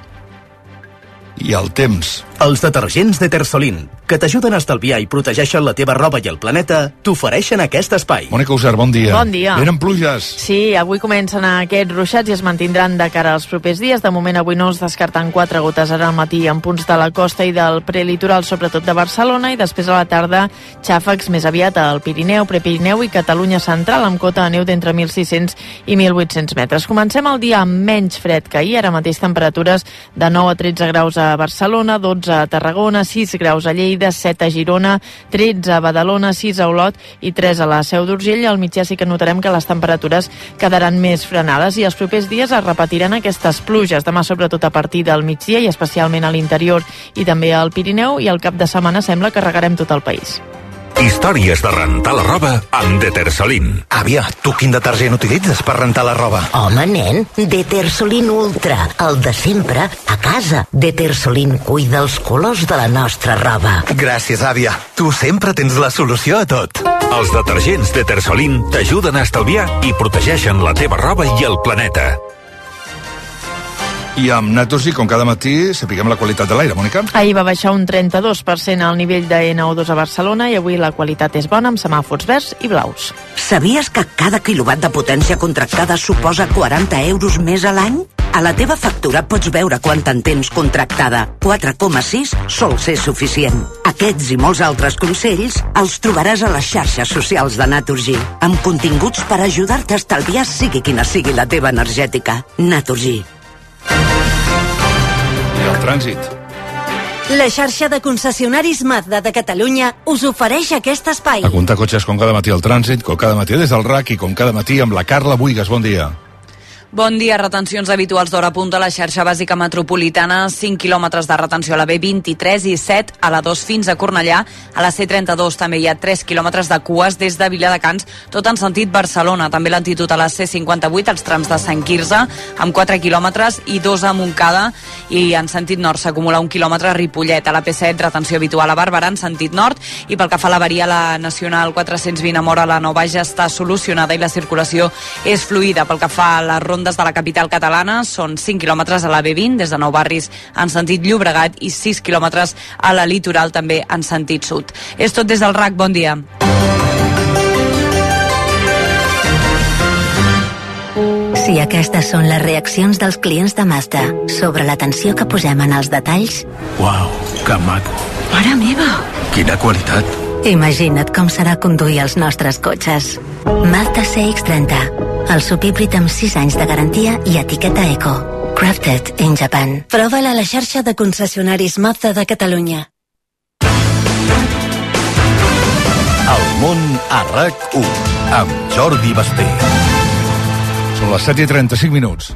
I el temps. Els detergents de Tersolín, que t'ajuden a estalviar i protegeixen la teva roba i el planeta, t'ofereixen aquest espai. Mònica Usar, bon dia. Bon dia. Venen pluges. Sí, avui comencen aquests ruixats i es mantindran de cara als propers dies. De moment avui no es descarten quatre gotes ara al matí en punts de la costa i del prelitoral, sobretot de Barcelona, i després a la tarda xàfecs més aviat al Pirineu, Prepirineu i Catalunya central, amb cota de neu d'entre mil sis-cents i mil vuit-cents metres. Comencem el dia amb menys fred que ahir, ara mateix temperatures de nou a tretze graus a Barcelona, dotze a Tarragona, sis graus a Lleida, set a Girona, tretze a Badalona, sis a Olot i tres a la Seu d'Urgell. Al migdia sí que notarem que les temperatures quedaran més frenades i els propers dies es repetiran aquestes pluges, demà sobretot a partir del migdia i especialment a l'interior i també al Pirineu, i al cap de setmana sembla que regarem tot el país. Històries de rentar la roba amb Detersolín. Àvia, tu quin detergent utilitzes per rentar la roba? Home, nen, Detersolín Ultra, el de sempre, a casa. Detersolín cuida els colors de la nostra roba. Gràcies, àvia. Tu sempre tens la solució a tot. Els detergents Detersolín t'ajuden a estalviar i protegeixen la teva roba i el planeta. I amb Naturgy, com cada matí, sapiguem la qualitat de l'aire, Mònica. Ahir va baixar un trenta-dos per cent al nivell de N O dos a Barcelona i avui la qualitat és bona, amb semàfors verds i blaus. Sabies que cada quilowatt de potència contractada suposa quaranta euros més a l'any? A la teva factura pots veure quant en tens contractada. quatre coma sis sol ser suficient. Aquests i molts altres consells els trobaràs a les xarxes socials de Naturgy, amb continguts per ajudar-te a estalviar sigui quina sigui la teva energètica. Naturgy. I el trànsit. La xarxa de concessionaris Mazda de Catalunya us ofereix aquest espai. A comptar cotxes com cada matí al trànsit, com cada matí des del R A C i com cada matí amb la Carla Buigas. Bon dia. Bon dia. Retencions habituals d'hora punta a la xarxa bàsica metropolitana, cinc quilòmetres de retenció a la B vint-i-tres i set a la dos fins a Cornellà. A la C trenta-dos també hi ha tres quilòmetres de cues des de Viladecans, tot en sentit Barcelona. També lentitud a la C cinquanta-vuit, als trams de Sant Quirze, amb quatre quilòmetres i dos a Montcada, i en sentit nord s'acumula un quilòmetre a Ripollet. A la P set, retenció habitual a Barberà en sentit nord, i pel que fa a l'averia, la Nacional quatre-cents vint a Móra la Nova ja està solucionada i la circulació és fluida. Pel que fa a la ronda de la capital catalana, són cinc quilòmetres a la B vint des de Nou Barris en sentit Llobregat i sis quilòmetres a la Litoral també en sentit sud. És tot des del R A C, bon dia. Si aquestes són les reaccions dels clients de Mazda sobre l'atenció que posem en els detalls... Uau, que maco. Mare meva! Quina qualitat. Imagina't com serà conduir els nostres cotxes. Mazda C X trenta, el subhíbrid amb sis anys de garantia i etiqueta Eco. Crafted in Japan. Prova-la a la xarxa de concessionaris Mazda de Catalunya. El món a R A C u, amb Jordi Basté. Són les set i trenta-cinc minuts.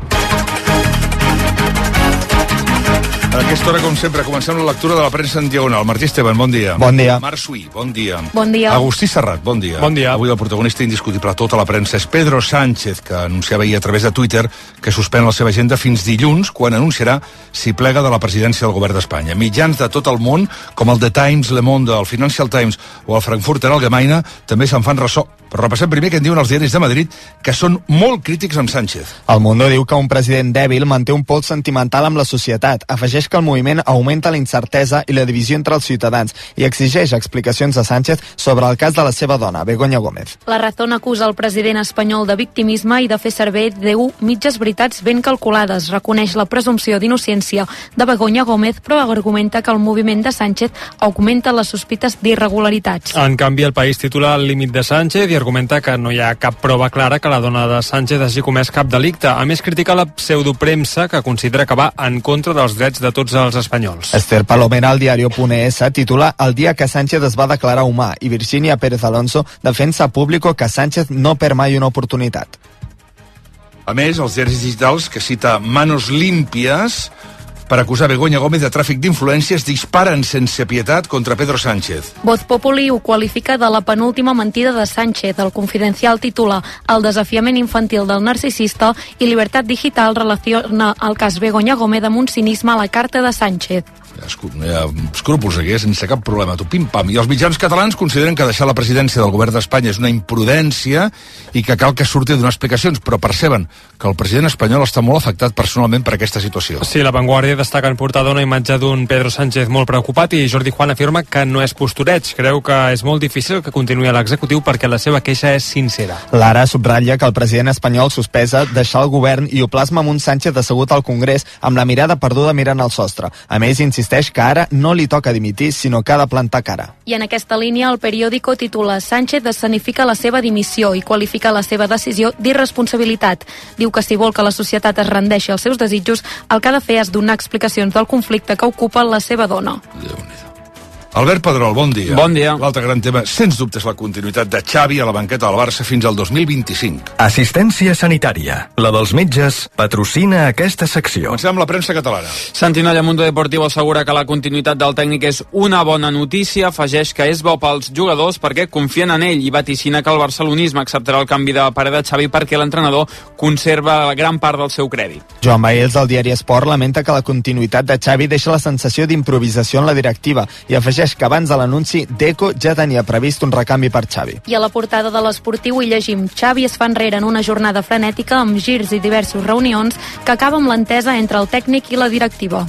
A aquesta hora, com sempre, comencem la lectura de la premsa en diagonal. Martí Esteban, bon dia. Bon dia. Marc Suí, bon dia. Bon dia. Agustí Serrat, bon dia. Bon dia. Avui el protagonista indiscutible a tota la premsa és Pedro Sánchez, que anunciava ahir a través de Twitter que suspèn la seva agenda fins dilluns, quan anunciarà si plega de la presidència del govern d'Espanya. Mitjans de tot el món, com el The Times, Le Monde, el Financial Times o el Frankfurter Allgemeine, també se'n fan ressò. Però repassem primer què en diuen els diaris de Madrid, que són molt crítics amb Sánchez. El Mundo diu que un president dèbil manté un pols sentimental amb la societat, afegeix que el moviment augmenta la incertesa i la divisió entre els ciutadans i exigeix explicacions a Sánchez sobre el cas de la seva dona, Begoña Gómez. La Razón acusa el president espanyol de victimisme i de fer servir deu mitges veritats ben calculades. Reconeix la presumpció d'innocència de Begoña Gómez, però argumenta que el moviment de Sánchez augmenta les sospites d'irregularitats. En canvi, El País titula El límit de Sánchez i argumenta que no hi ha cap prova clara que la dona de Sánchez hagi comès cap delicte. A més, critica la pseudopremsa, que considera que va en contra dels drets de tots els espanyols. Esther Palomera, al diario.es, titula El dia que Sánchez es va declarar humà, i Virginia Pérez Alonso defensa a Público que Sánchez no perd mai una oportunitat. A més, els diaris digitals, que cita Manos Limpias, per acusar Begoña Gómez de tràfic d'influències, disparen sense pietat contra Pedro Sánchez. Voz Populi ho qualifica de la penúltima mentida de Sánchez. El Confidencial titula El desafiament infantil del narcisista i Libertat Digital relaciona el cas Begoña Gómez amb un cinisme a la carta de Sánchez. No hi ha escrúpols aquí, sense cap problema. Tu, pim-pam. I els mitjans catalans consideren que deixar la presidència del govern d'Espanya és una imprudència i que cal que surti a donar explicacions, però perceben que el president espanyol està molt afectat personalment per aquesta situació. Sí, La Vanguardia destaca en portada una imatge d'un Pedro Sánchez molt preocupat i Jordi Juan afirma que no és postureig. Creu que és molt difícil que continuï a l'executiu perquè la seva queixa és sincera. Lara subratlla que el president espanyol sospesa deixar el govern i ho plasma amb un Sánchez assegut al Congrés amb la mirada perduda mirant al sostre. A més, insisteix que ara no li toca dimitir, sinó que ha de plantar cara. I en aquesta línia, el periòdico titula Sánchez escenifica la seva dimissió i qualifica la seva decisió d'irresponsabilitat. Diu que si vol que la societat es rendeixi als seus desitjos, el que ha de fer és donar explicacions del conflicte que ocupa la seva dona. Déu-n'hi-do. Albert Pedrol, bon dia. Bon dia. L'altre gran tema, sens dubte, és la continuïtat de Xavi a la banqueta del Barça fins al dos mil vint-i-cinc. Assistència sanitària. La dels metges patrocina aquesta secció. Comencem amb la premsa catalana. Santinolla Mundo Deportivo assegura que la continuïtat del tècnic és una bona notícia, afegeix que és bo pels jugadors perquè confien en ell i vaticina que el barcelonisme acceptarà el canvi de parer de Xavi perquè l'entrenador conserva la gran part del seu crèdit. Joan Baels, del diari Esport, lamenta que la continuïtat de Xavi deixa la sensació d'improvisació en la directiva i afegeix que abans de l'anunci Deco ja tenia previst un recanvi per Xavi. I a la portada de l'Esportiu hi llegim Xavi es fa enrere en una jornada frenètica amb girs i diversos reunions que acaba amb l'entesa entre el tècnic i la directiva.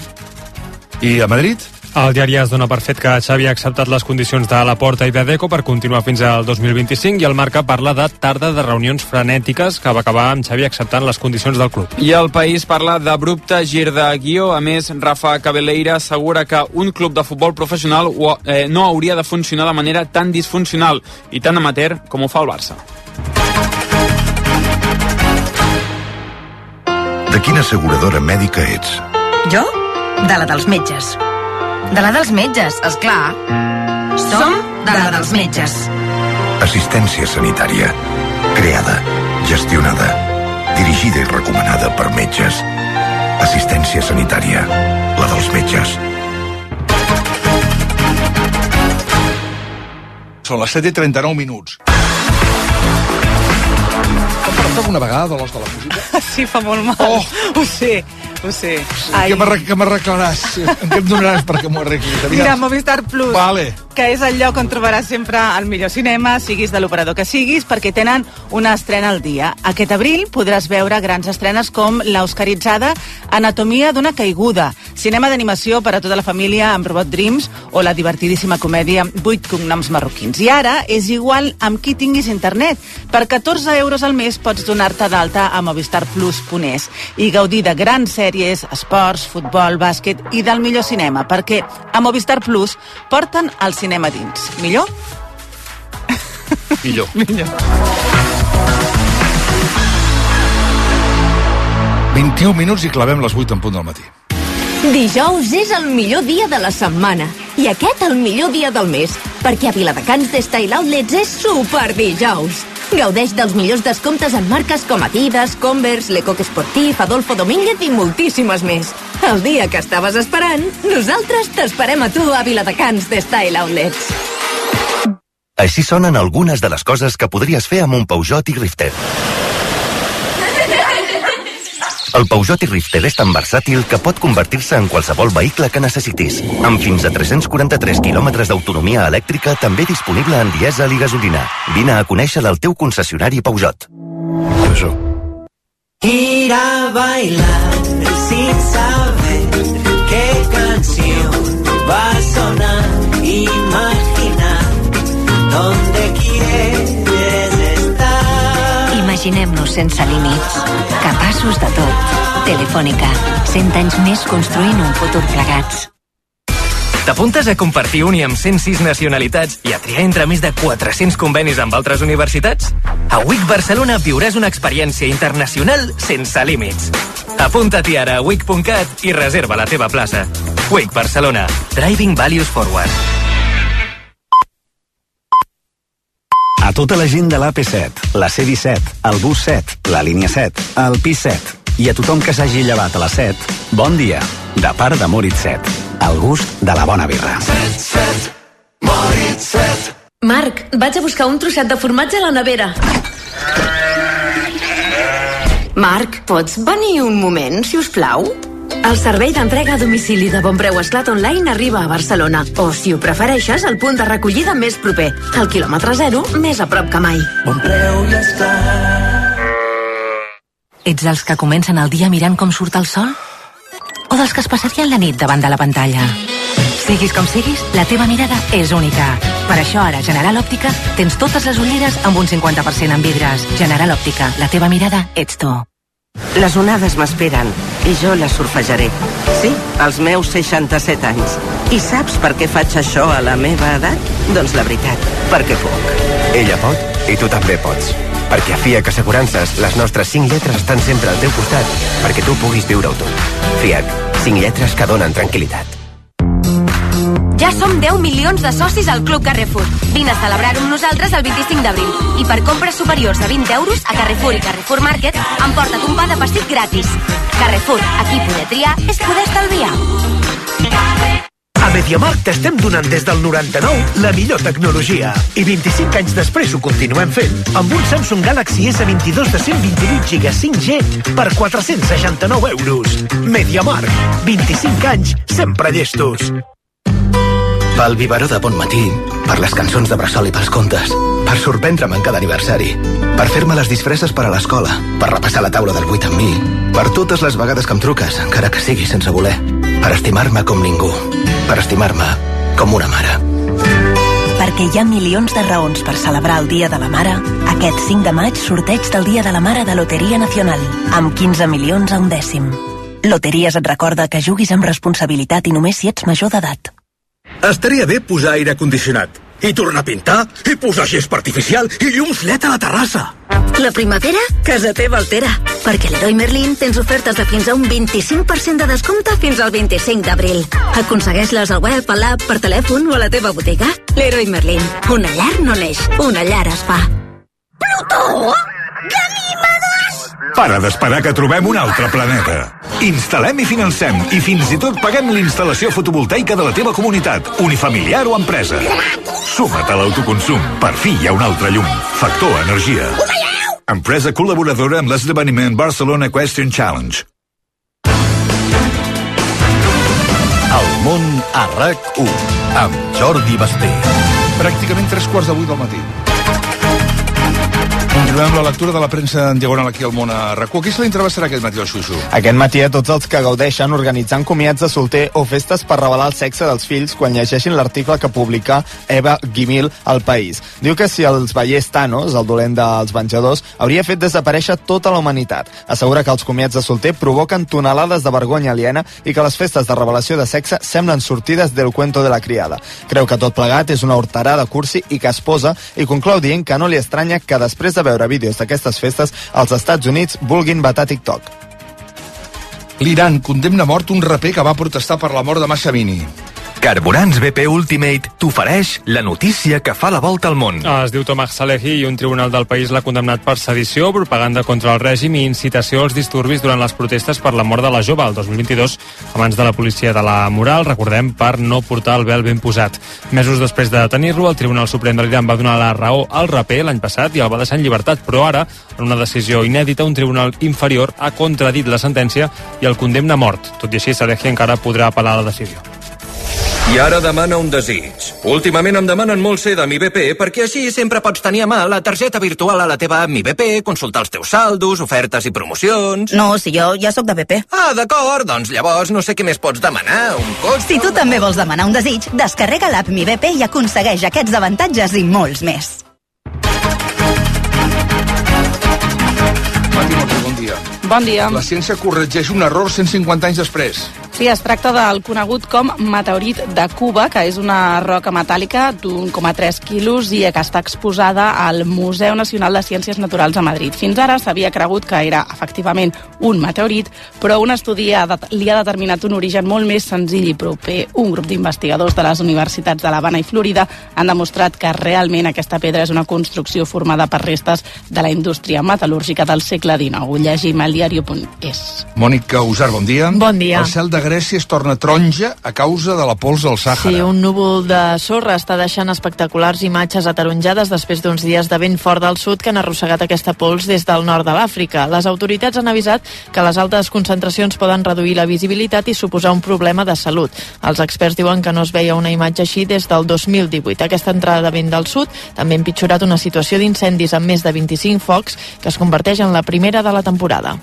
I a Madrid? El diari es dona per fet que Xavi ha acceptat les condicions de Laporta i de Deco per continuar fins al dos mil vint-i-cinc i el Marca parla de tarda de reunions frenètiques que va acabar amb Xavi acceptant les condicions del club. I el País parla d'abrupte gir de guió. A més, Rafa Cabeleira assegura que un club de futbol professional eh, no hauria de funcionar de manera tan disfuncional i tan amateur com ho fa el Barça. De quina asseguradora mèdica ets? Jo? De la dels metges. De la dels metges, esclar. Som de la dels metges. Assistència sanitària. Creada. Gestionada. dirigida i recomanada per metges. Assistència sanitària, la dels metges. Són les set i trenta-nou minuts. T'ha parat alguna vegada de l'os de la música? Sí, fa molt mal. Oh. Ho sé, ho sé. Ai. Què m'arreglaràs? En què em donaràs perquè m'ho arreglis? Mira, Movistar Plus, vale. que és el lloc on trobaràs sempre el millor cinema, siguis de l'operador que siguis, perquè tenen una estrena al dia. Aquest abril podràs veure grans estrenes com l'oscaritzada Anatomia d'una caiguda, cinema d'animació per a tota la família amb Robot Dreams o la divertidíssima comèdia Vuit cognoms marroquins. I ara és igual amb qui tinguis internet. Per catorze euros al mes pots donar-te d'alta a movistar plus punt es i gaudir de grans sèries, esports, futbol, bàsquet i del millor cinema, perquè a Movistar Plus porten el cinema dins. Millor? Millor. Millor. vint-i-un minuts i clavem les vuit en punt del matí. Dijous és el millor dia de la setmana i aquest el millor dia del mes, perquè a Viladecans de Style Outlets és super dijous. Gaudeix dels millors descomptes en marques com Adidas, Converse, Le Coq Sportif, Adolfo Domínguez i moltíssimes més. El dia que estaves esperant, nosaltres t'esperem a tu a Viladecans de Style Outlets. Així sonen algunes de les coses que podries fer amb un Peugeot i Rifter. El Peugeot i Rifter és tan versàtil que pot convertir-se en qualsevol vehicle que necessitis. Amb fins a tres-cents quaranta-tres quilòmetres d'autonomia elèctrica, també disponible en dièsel i gasolina. Vine a conèixer el teu concessionari Peugeot. Això. Ir a bailar sin saber qué canción va a sonar, imaginar donde quieres estar. Imaginem-nos sense límits, capaços de tot. Telefònica, cent anys més construint un futur plegats. T'apuntes a compartir uni amb cent sis nacionalitats i a triar entre més de quatre-cents convenis amb altres universitats? A W I C Barcelona viuràs una experiència internacional sense límits. Apunta-t'hi ara a wic punt cat i reserva la teva plaça. W I C Barcelona. Driving Values Forward. A tota la gent de l'A P set, la C disset, el bus set, la línia set, el pis set i a tothom que s'hagi llevat a les set, bon dia, de part de Moritz set, el gust de la bona birra. set set, Moritz set. Marc, vaig a buscar un trosset de formatge a la nevera. Marc, pots venir un moment, si us plau? El servei d'entrega a domicili de Bon Preu Esclat Online arriba a Barcelona. O, si ho prefereixes, el punt de recollida més proper. El quilòmetre zero, més a prop que mai. Bon Preu i Esclat. Ets dels que comencen el dia mirant com surt el sol? O dels que es passarien la nit davant de la pantalla? Siguis com siguis, la teva mirada és única. Per això ara a General Òptica tens totes les ulleres amb un cinquanta per cent en vidres. General Òptica, la teva mirada ets tu. Les onades m'esperen i jo les surfejaré. Sí, als meus seixanta-set anys. I saps per què faig això a la meva edat? Doncs la veritat, perquè puc. Ella pot i tu també pots. Perquè a F I A C Assegurances les nostres cinc lletres estan sempre al teu costat perquè tu puguis viure-ho tot. F I A C, cinc lletres que donen tranquil·litat. Ja som deu milions de socis al Club Carrefour. Vine a celebrar-ho amb nosaltres el vint-i-cinc d'abril. I per compres superiors a vint euros, a Carrefour i Carrefour Market, emporta't un pa de pastit gratis. Carrefour, aquí poder triar és poder estalviar. A MediaMarkt estem donant des del noranta-nou la millor tecnologia. I vint-i-cinc anys després ho continuem fent. Amb un Samsung Galaxy S vint-i-dos de cent vint-i-vuit giga cinc G per quatre-cents seixanta-nou euros. MediaMarkt, vint-i-cinc anys, sempre llestos. Pel biberó de bon matí, per les cançons de bressol i pels contes, per sorprendre'm en cada aniversari, per fer-me les disfresses per a l'escola, per repassar la taula del vuit amb mi, per totes les vegades que em truques, encara que sigui sense voler, per estimar-me com ningú, per estimar-me com una mare. Perquè hi ha milions de raons per celebrar el Dia de la Mare, aquest cinc de maig sorteig del Dia de la Mare de Loteria Nacional, amb quinze milions a un dècim. Loteries et recorda que juguis amb responsabilitat i només si ets major d'edat. Estaria bé posar aire condicionat. I tornar a pintar, i posar gespa artificial, i llums L E D a la terrassa. La primavera, casa teva altera. Perquè a Leroy Merlin tens ofertes de fins a un vint-i-cinc per cent de descompte fins al vint-i-cinc d'abril. Aconsegueix-les al web, a l'app, per telèfon o a la teva botiga. Leroy Merlin. Una llar no neix, una llar es fa. Plutó! Ganímedes! Para d'esperar que trobem un altre planeta. Instal·lem i financem i fins i tot paguem l'instal·lació fotovoltaica de la teva comunitat, unifamiliar o empresa. Suma't a l'autoconsum. Per fi hi ha un altre llum. Factor Energia. Empresa col·laboradora amb l'esdeveniment Barcelona Question Challenge. El món a RAC u, amb Jordi Basté. Pràcticament tres quarts de vuit del matí. Continuem la lectura de la premsa en diagonal aquí al món a RAC u. Qui se l'intervessarà aquest matí al Xuxu? Aquest matí a tots els que gaudeixen organitzant comiats de solter o festes per revelar el sexe dels fills quan llegeixin l'article que publica Eva Guimil al País. Diu que si els veiés Thanos, el dolent dels venjadors, hauria fet desaparèixer tota la humanitat. Assegura que els comiats de solter provoquen tonelades de vergonya aliena i que les festes de revelació de sexe semblen sortides del cuento de la criada. Creu que tot plegat és una horterada cursi i que es posa i conclou dient que no li estranya que després de veure vídeos d'aquestes festes, als Estats Units vulguin vetar TikTok. L'Iran condemna a mort un raper que va protestar per la mort de Masha Amini. Carburants B P Ultimate t'ofereix la notícia que fa la volta al món. Es diu Tomás Salehi i un tribunal del país l'ha condemnat per sedició, propaganda contra el règim i incitació als disturbis durant les protestes per la mort de la jove el dos mil vint-i-dos a mans de la policia de la moral, recordem, per no portar el vel ben posat. Mesos després de detenir-lo, el Tribunal Suprem de l'Iran va donar la raó al raper l'any passat i el va deixar en llibertat, però ara, en una decisió inèdita, un tribunal inferior ha contradit la sentència i el condemna a mort. Tot i així, Salehi encara podrà apel·lar la decisió. I ara demana un desig. Últimament em demanen molt ser de Mi B P perquè així sempre pots tenir a mà la targeta virtual a la teva app Mi B P, consultar els teus saldos, ofertes i promocions... No, si jo ja sóc de B P. Ah, d'acord, doncs llavors no sé què més pots demanar, un cotxe... Si tu també vols demanar un desig, descarrega l'app Mi B P i aconsegueix aquests avantatges i molts més. Mati Montero, bon dia. Bon dia. La ciència corregeix un error cent cinquanta anys després. Sí, es tracta del conegut com meteorit de Cuba, que és una roca metàl·lica d'un coma tres quilos i que està exposada al Museu Nacional de Ciències Naturals a Madrid. Fins ara s'havia cregut que era efectivament un meteorit, però un estudi ha de, li ha determinat un origen molt més senzill i proper. Un grup d'investigadors de les universitats de l'Havana i Florida han demostrat que realment aquesta pedra és una construcció formada per restes de la indústria metal·lúrgica del segle dinou. Llegim al diari punt es. Mònica Usar, bon dia. Bon dia. El cel de Grècia es torna taronja a causa de la pols del Sàhara. Sí, un núvol de sorra està deixant espectaculars imatges ataronjades després d'uns dies de vent fort del sud que han arrossegat aquesta pols des del nord de l'Àfrica. Les autoritats han avisat que les altes concentracions poden reduir la visibilitat i suposar un problema de salut. Els experts diuen que no es veia una imatge així des del dos mil divuit. Aquesta entrada de vent del sud també ha empitjorat una situació d'incendis amb més de vint-i-cinc focs que es converteix en la primera de la temporada.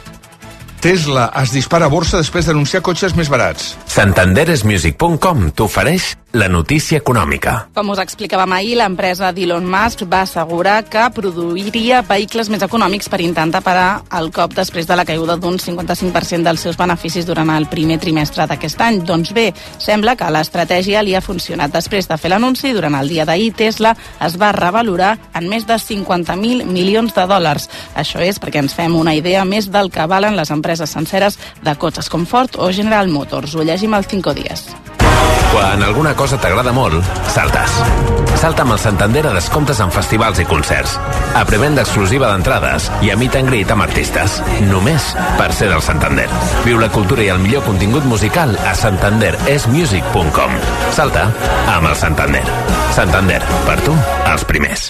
Tesla es dispara a borsa després d'anunciar cotxes més barats. Santanderesmusic punt com t'ofereix la notícia econòmica. Com us explicàvem ahir, l'empresa d'Elon Musk va assegurar que produiria vehicles més econòmics per intentar parar el cop després de la caiguda d'un cinquanta-cinc per cent dels seus beneficis durant el primer trimestre d'aquest any. Doncs bé, sembla que l'estratègia li ha funcionat. Després de fer l'anunci, durant el dia d'ahir, Tesla es va revalorar en més de cinquanta mil milions de dòlars. Això és perquè ens fem una idea més del que valen les empreses senceres de cotxes com Ford o General Motors. Ho llegim al Cinco Días. Quan alguna cosa t'agrada molt, saltes. Salta amb el Santander a descomptes en festivals i concerts. A prevenda exclusiva d'entrades i a meet and greet amb artistes. Només per ser del Santander. Viu la cultura i el millor contingut musical a santanderesmusic punt com. Salta amb el Santander. Santander, per tu, els primers.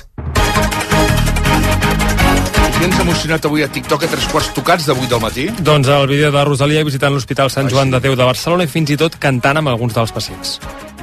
Qui ens ha emocionat avui a TikTok a tres quarts tocats de vuit del matí? Doncs el vídeo de Rosalia visitant l'Hospital Sant Joan de Déu de Barcelona i fins i tot cantant amb alguns dels pacients.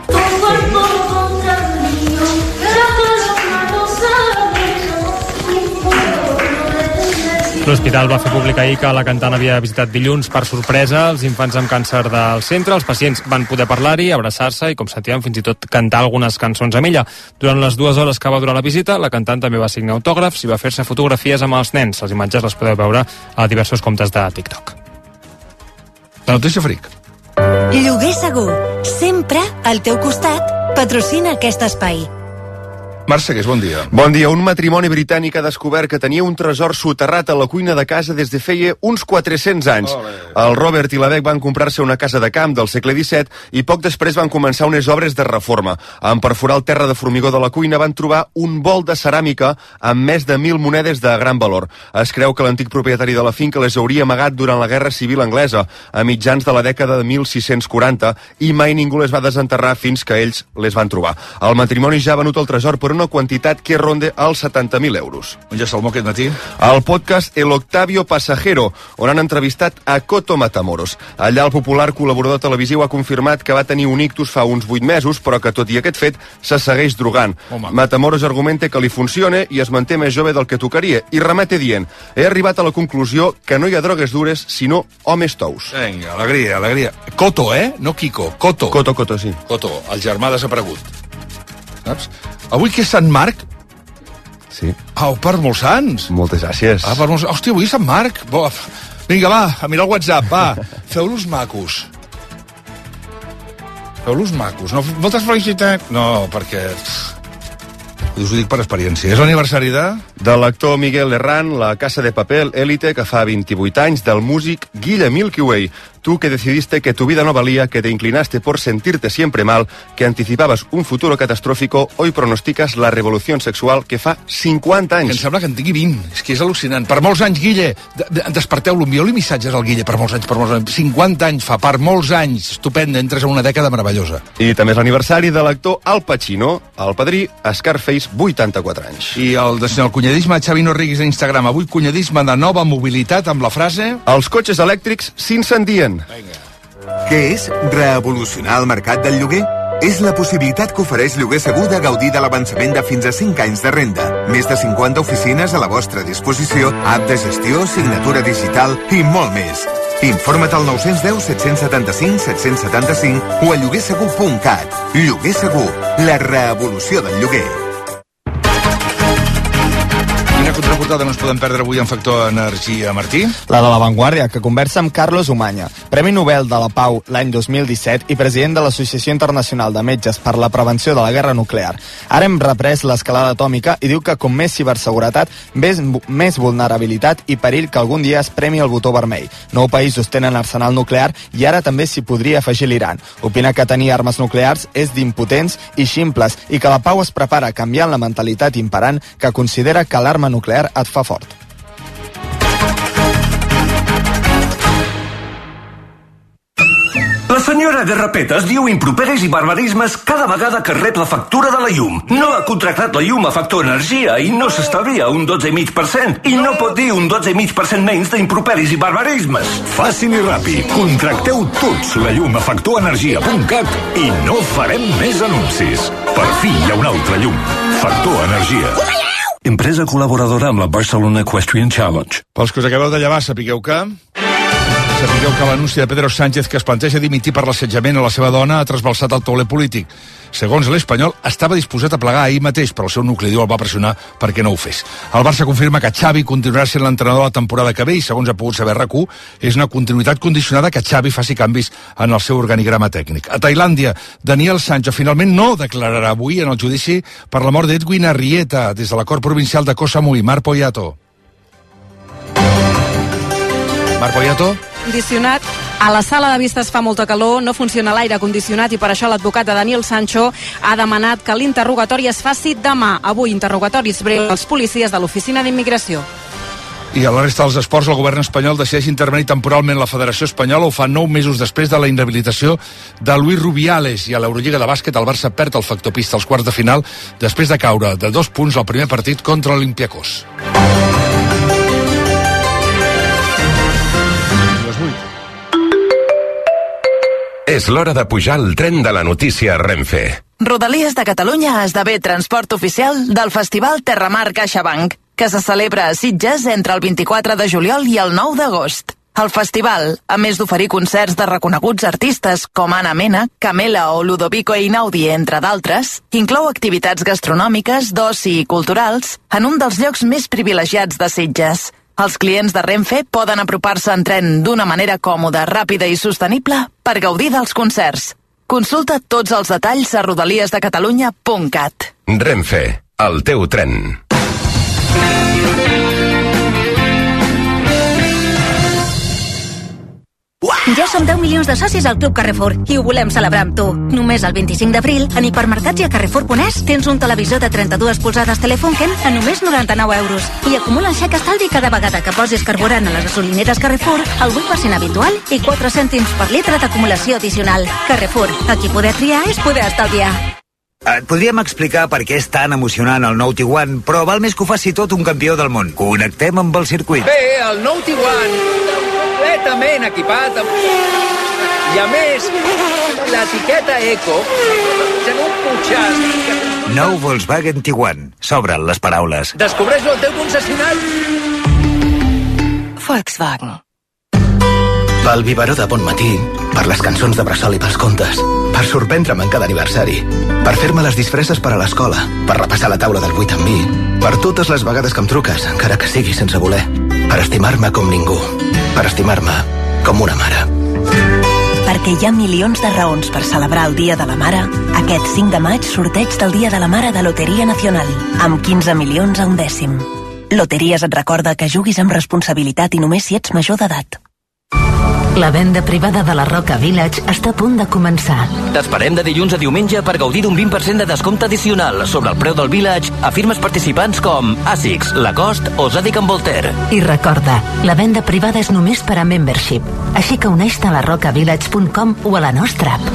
L'hospital va fer públic ahir que la cantant havia visitat dilluns per sorpresa els infants amb càncer del centre. Els pacients van poder parlar-hi, abraçar-se i, com sentíem, fins i tot cantar algunes cançons amb ella. Durant les dues hores que va durar la visita, la cantant també va signar autògrafs i va fer-se fotografies amb els nens. Les imatges les podeu veure a diversos comptes de TikTok. La notícia fric. Lloguer Segur, sempre al teu costat, patrocina aquest espai. Marc Segués, bon dia. Bon dia. Un matrimoni britànic ha descobert que tenia un tresor soterrat a la cuina de casa des de feia uns quatre-cents anys. Olé. El Robert i la Beck van comprar-se una casa de camp del segle disset i poc després van començar unes obres de reforma. En perforar el terra de formigó de la cuina van trobar un bol de ceràmica amb més de mil monedes de gran valor. Es creu que l'antic propietari de la finca les hauria amagat durant la Guerra Civil Anglesa, a mitjans de la dècada de mil sis-cents quaranta, i mai ningú les va desenterrar fins que ells les van trobar. El matrimoni ja ha venut el tresor per una quantitat que ronda els setanta mil euros. On ja salmó aquest matí? El podcast El Octavio Pasajero, on han entrevistat a Coto Matamoros. Allà el popular col·laborador televisiu ha confirmat que va tenir un ictus fa uns vuit mesos, però que tot i aquest fet se segueix drogant. Home. Matamoros argumenta que li funciona i es manté més jove del que tocaria, i remete dient: he arribat a la conclusió que no hi ha drogues dures, sinó homes tous. Vinga, alegria, alegria. Coto, eh? No Kiko, Coto. Coto, Coto, sí. Coto, el germà desaparegut. Saps? Avui que és Sant Marc? Sí. Au, per molts sants. Moltes gràcies. Ah, per molts... Hòstia, avui és Sant Marc. Bo, vinga, va, a mirar el WhatsApp, va. Feu-los macos. Feu-los macos. No, moltes felicitats. No, perquè... Us ho dic per experiència. És l'aniversari de... De l'actor Miguel Herrán, La Casa de Papel, Élite, que fa vint-i-vuit anys, del músic Guille Milky Way. Tú que decidiste que tu vida no valía, que te inclinaste por sentirte siempre mal, que anticipabas un futuro catastrófico, hoy pronosticas la revolución sexual que fa cinquanta anys. Que em sembla que en tingui vint. És que és al·lucinant. Per molts anys, Guille, de, de, desperteu-lo, envieu-li missatges al Guille per molts anys, per molts anys. cinquanta anys fa, per molts anys. Estupend, entres en una dècada meravellosa. I també és l'aniversari de l'actor Al Pacino, el padrí Scarface, vuitanta-quatre anys. I el de el cunyadisme, Xavi Norriguis a Instagram. Avui cunyadisme de nova mobilitat amb la frase... Els cotxes elèctrics s'incendien. Vinga. Què és revolucionar el mercat del lloguer? És la possibilitat que ofereix Lloguer Segur de gaudir de l'avançament de fins a cinc anys de renda. Més de cinquanta oficines a la vostra disposició, app de gestió, signatura digital i molt més. Informa't al nou un zero, set set cinc, set set cinc o a lloguer segur punt cat. Lloguer Segur, la revolució del lloguer. Quina contraportada no ens podem perdre avui en Factor Energia, Martí? La de La Vanguardia, que conversa amb Carlos Umaña, Premi Nobel de la Pau l'any dos mil disset i president de l'Associació Internacional de Metges per la Prevenció de la Guerra Nuclear. Ara hem reprès l'escalada atòmica i diu que com més ciberseguretat, més, més vulnerabilitat i perill que algun dia es premi el botó vermell. Nou països tenen arsenal nuclear i ara també s'hi podria afegir l'Iran. Opina que tenir armes nuclears és d'impotents i ximples i que la Pau es prepara canviant la mentalitat imperant que considera que l'arma nuclear et fa fort. La senyora de Rapetes diu improperis i barbarismes cada vegada que rep la factura de la llum. No ha contractat la llum a Factor Energia i no s'estalvia un dotze coma cinc per cent. I no pot dir un dotze coma cinc per cent menys d'improperis i barbarismes. Fàcil i ràpid. Contracteu tots la llum a factor energia punt cat i no farem més anuncis. Per fi hi ha un altre llum. Factor Energia. Empresa col·laboradora amb la Barcelona Equestrian Challenge. Pels que us acabeu de llevar, sapigueu que... Sapigueu que l'anunci de Pedro Sánchez que es planteja dimitir per l'assetjament a la seva dona ha trasbalsat el tauler polític. Segons l'Espanyol, estava disposat a plegar ahir mateix, però el seu nucli dur el va pressionar perquè no ho fes. El Barça confirma que Xavi continuarà sent l'entrenador la temporada que ve i, segons ha pogut saber R A Q, és una continuïtat condicionada que Xavi faci canvis en el seu organigrama tècnic. A Tailàndia, Daniel Sancho finalment no declararà avui en el judici per la mort d'Edwin Arrieta des de la Cort Provincial de Koh Samui. Marc Poyato. Marc Poyato? Condicionat. A la sala de vistes fa molta calor, no funciona l'aire condicionat i per això l'advocat de Daniel Sancho ha demanat que l'interrogatori es faci demà. Avui interrogatoris breus als policies de l'Oficina d'Immigració. I a la resta dels esports, el govern espanyol decideix intervenir temporalment la Federació Espanyola. Ho fa nou mesos després de la inhabilitació de Luis Rubiales. I a l'Eurolliga de bàsquet el Barça perd el factor pista als quarts de final després de caure de dos punts al primer partit contra l'Olympiacos. És l'hora de pujar al tren de la notícia Renfe. Rodalies de Catalunya esdevé transport oficial del Festival Terramar CaixaBank, que se celebra a Sitges entre el vint-i-quatre de juliol i el nou d'agost. El festival, a més d'oferir concerts de reconeguts artistes com Ana Mena, Camela o Ludovico Einaudi, entre d'altres, inclou activitats gastronòmiques, d'oci i culturals en un dels llocs més privilegiats de Sitges. Els clients de Renfe poden apropar-se en tren d'una manera còmoda, ràpida i sostenible per gaudir dels concerts. Consulta tots els detalls a rodalies de catalunya punt cat. Renfe, El teu tren. Ja som deu milions de socis al Club Carrefour i ho volem celebrar amb tu. Només el vint-i-cinc d'abril, en hipermercats i a Carrefour punt es tens un televisor de trenta-dues polzades Telefunken a només noranta-nou euros. I acumula el xec estalvi cada vegada que posis carburant a les gasolineres Carrefour, el vuit per cent habitual i quatre cèntims per litre d'acumulació addicional. Carrefour, aquí poder triar és poder estalviar. Et podríem explicar per què és tan emocionant el nou Tiguan, però val més que ho faci tot un campió del món. Connectem amb el circuit. Bé, el nou Tiguan, completament equipat amb... I a més, l'etiqueta Eco, en un putxàs. Nou Volkswagen Tiguan. S'obren les paraules. Descobreix-lo al teu concessionari. Volkswagen. Pel biberó de bon matí, per les cançons de bressol i pels contes, per sorprendre'm en cada aniversari, per fer-me les disfresses per a l'escola, per repassar la taula del vuit amb mi, per totes les vegades que em truques, encara que sigui sense voler, per estimar-me com ningú, per estimar-me com una mare. Perquè hi ha milions de raons per celebrar el Dia de la Mare, aquest cinc de maig sorteig del Dia de la Mare de Loteria Nacional, amb quinze milions a un dècim. Loteries et recorda que juguis amb responsabilitat i només si ets major d'edat. La venda privada de la Roca Village està a punt de començar. T'esperem de dilluns a diumenge per gaudir d'un vint per cent de descompte addicional sobre el preu del Village a firmes participants com Asics, Lacoste o Zadig and Voltaire. I recorda, la venda privada és només per a membership, així que uneix-te a la roca village punt com o a la nostra app.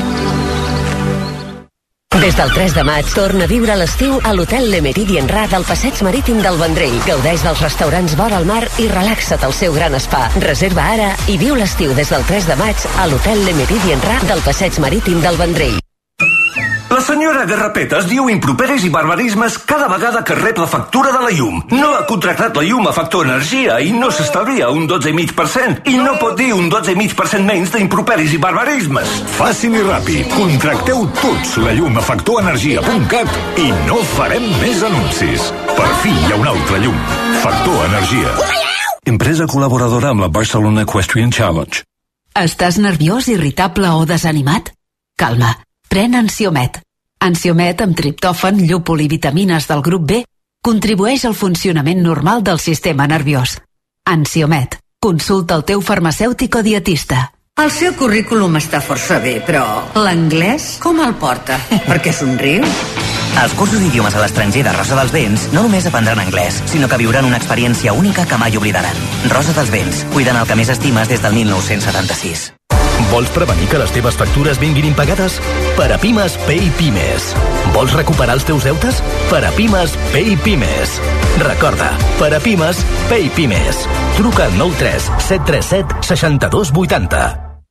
Des del tres de maig torna a viure l'estiu a l'Hotel Le Méridien Ras del Passeig Marítim del Vendrell. Gaudeix dels restaurants vora el mar i relaxa't al seu gran spa. Reserva ara i viu l'estiu des del tres de maig a l'Hotel Le Méridien Ras del Passeig Marítim del Vendrell. La senyora Garrapetes diu improperis i barbarismes cada vegada que rep la factura de la llum. No ha contractat la llum a Factor Energia i no s'estalvia un dotze coma cinc per cent. I no pot dir un dotze coma cinc per cent menys d'improperis i barbarismes. Fàcil i ràpid. Contracteu tots la llum a factor energia punt cat i no farem més anuncis. Per fi hi ha una altra llum. Factor Energia. Empresa col·laboradora amb la Barcelona Equestrian Challenge. Estàs nerviós, irritable o desanimat? Calma. Pren Ansiomet. Ansiomet amb triptòfan, llúpol i vitamines del grup B contribueix al funcionament normal del sistema nerviós. Ansiomet. Consulta el teu farmacèutic o dietista. El seu currículum està força bé, però l'anglès com el porta? Per què somriu? Als cursos d'idiomes a l'estranger de Rosa dels Vents no només aprendran anglès, sinó que viuran una experiència única que mai oblidaran. Rosa dels Vents, cuidant el que més estimes des del mil nou-cents setanta-sis. Vols prevenir que les teves factures vinguin impagades? Per a Pimes, Pay Pimes. Vols recuperar els teus deutes? Per a Pimes, Pay Pimes. Recorda, per a Pimes, Pay Pimes. Truca al nou tres set tres set sis dos vuit zero.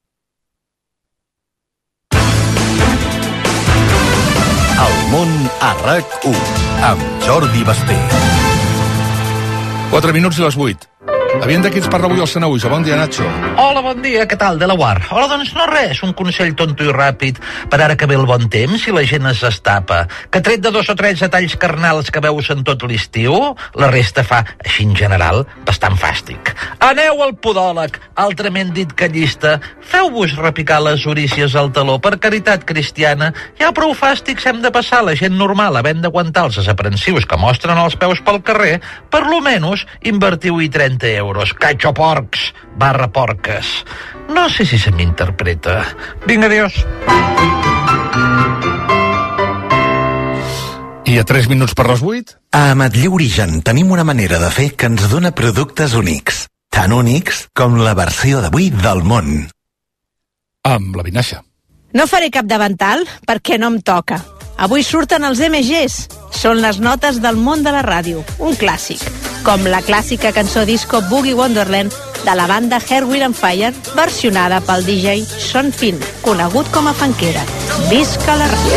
El món a RAC u, amb Jordi Basté. quatre minuts i les vuit. Aviam de qui ens parla avui el Sanauja. Bon dia, Nacho. Hola, bon dia, què tal, de la U A R? Hola, doncs no res, un consell tonto i ràpid per ara que ve el bon temps i la gent es destapa. Que tret de dos o tres detalls carnals que veus en tot l'estiu, la resta fa, així en general, bastant fàstic. Aneu al podòleg, altrament dit callista, feu-vos repicar les orícies al taló, per caritat cristiana, ja prou fàstics hem de passar la gent normal havent d'aguantar els desaprensius que mostren els peus pel carrer, per lo menys invertiu-hi trenta euros. Catxoporcs, barra porques. No sé si se m'interpreta. Vinga, adiós. I a tres minuts per les vuit? A Ametller Origen tenim una manera de fer que ens dona productes únics. Tan únics com la versió d'avui del món. Amb la Vinaixa. No faré cap davantal perquè no em toca. Avui surten els M Gs. Són les notes del món de la ràdio, un clàssic, com la clàssica cançó disco Boogie Wonderland de la banda Earth, Wind and Fire, versionada pel D J Sean Finn, conegut com a Funkera. Visca la ràdio!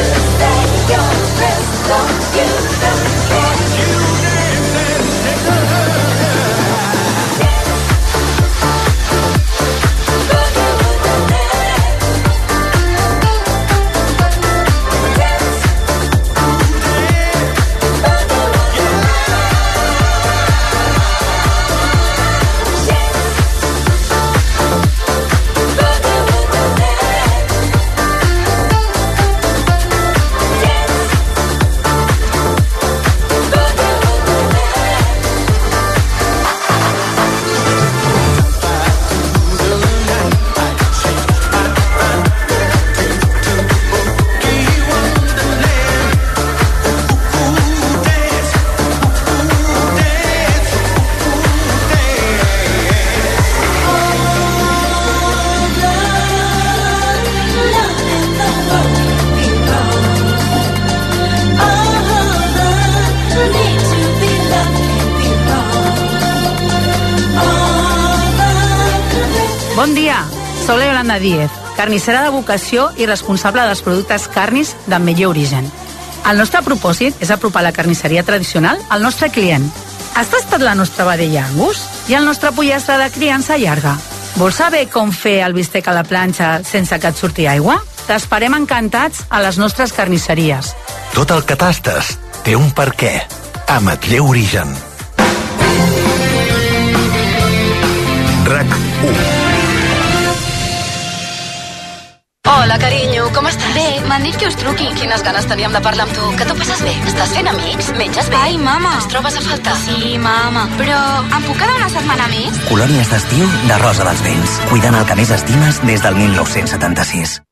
Bon dia, soc la Yolanda Díez, carnissera de vocació i responsable dels productes carnis del millor origen. El nostre propòsit és apropar la carnisseria tradicional al nostre client. Has tastat la nostra vedella Angus i el nostre pollastre de criança llarga? Vols saber com fer el bistec a la planxa sense que et surti aigua? T'esperem encantats a les nostres carnisseries. Tot el que tastes té un per què. Ametller Origen. RAC u. Hola, carinyo, com estàs? Bé, m'han dit que us truqui. Quines ganes teníem de parlar amb tu. Que t'ho passes bé? Estàs fent amics? Menges bé? Ai, mama. Ens trobes a faltar? Sí, mama. Però em puc quedar una setmana més? Colònies d'estiu de Rosa dels Vents. Cuidant el que més estimes des del mil nou-cents setanta-sis.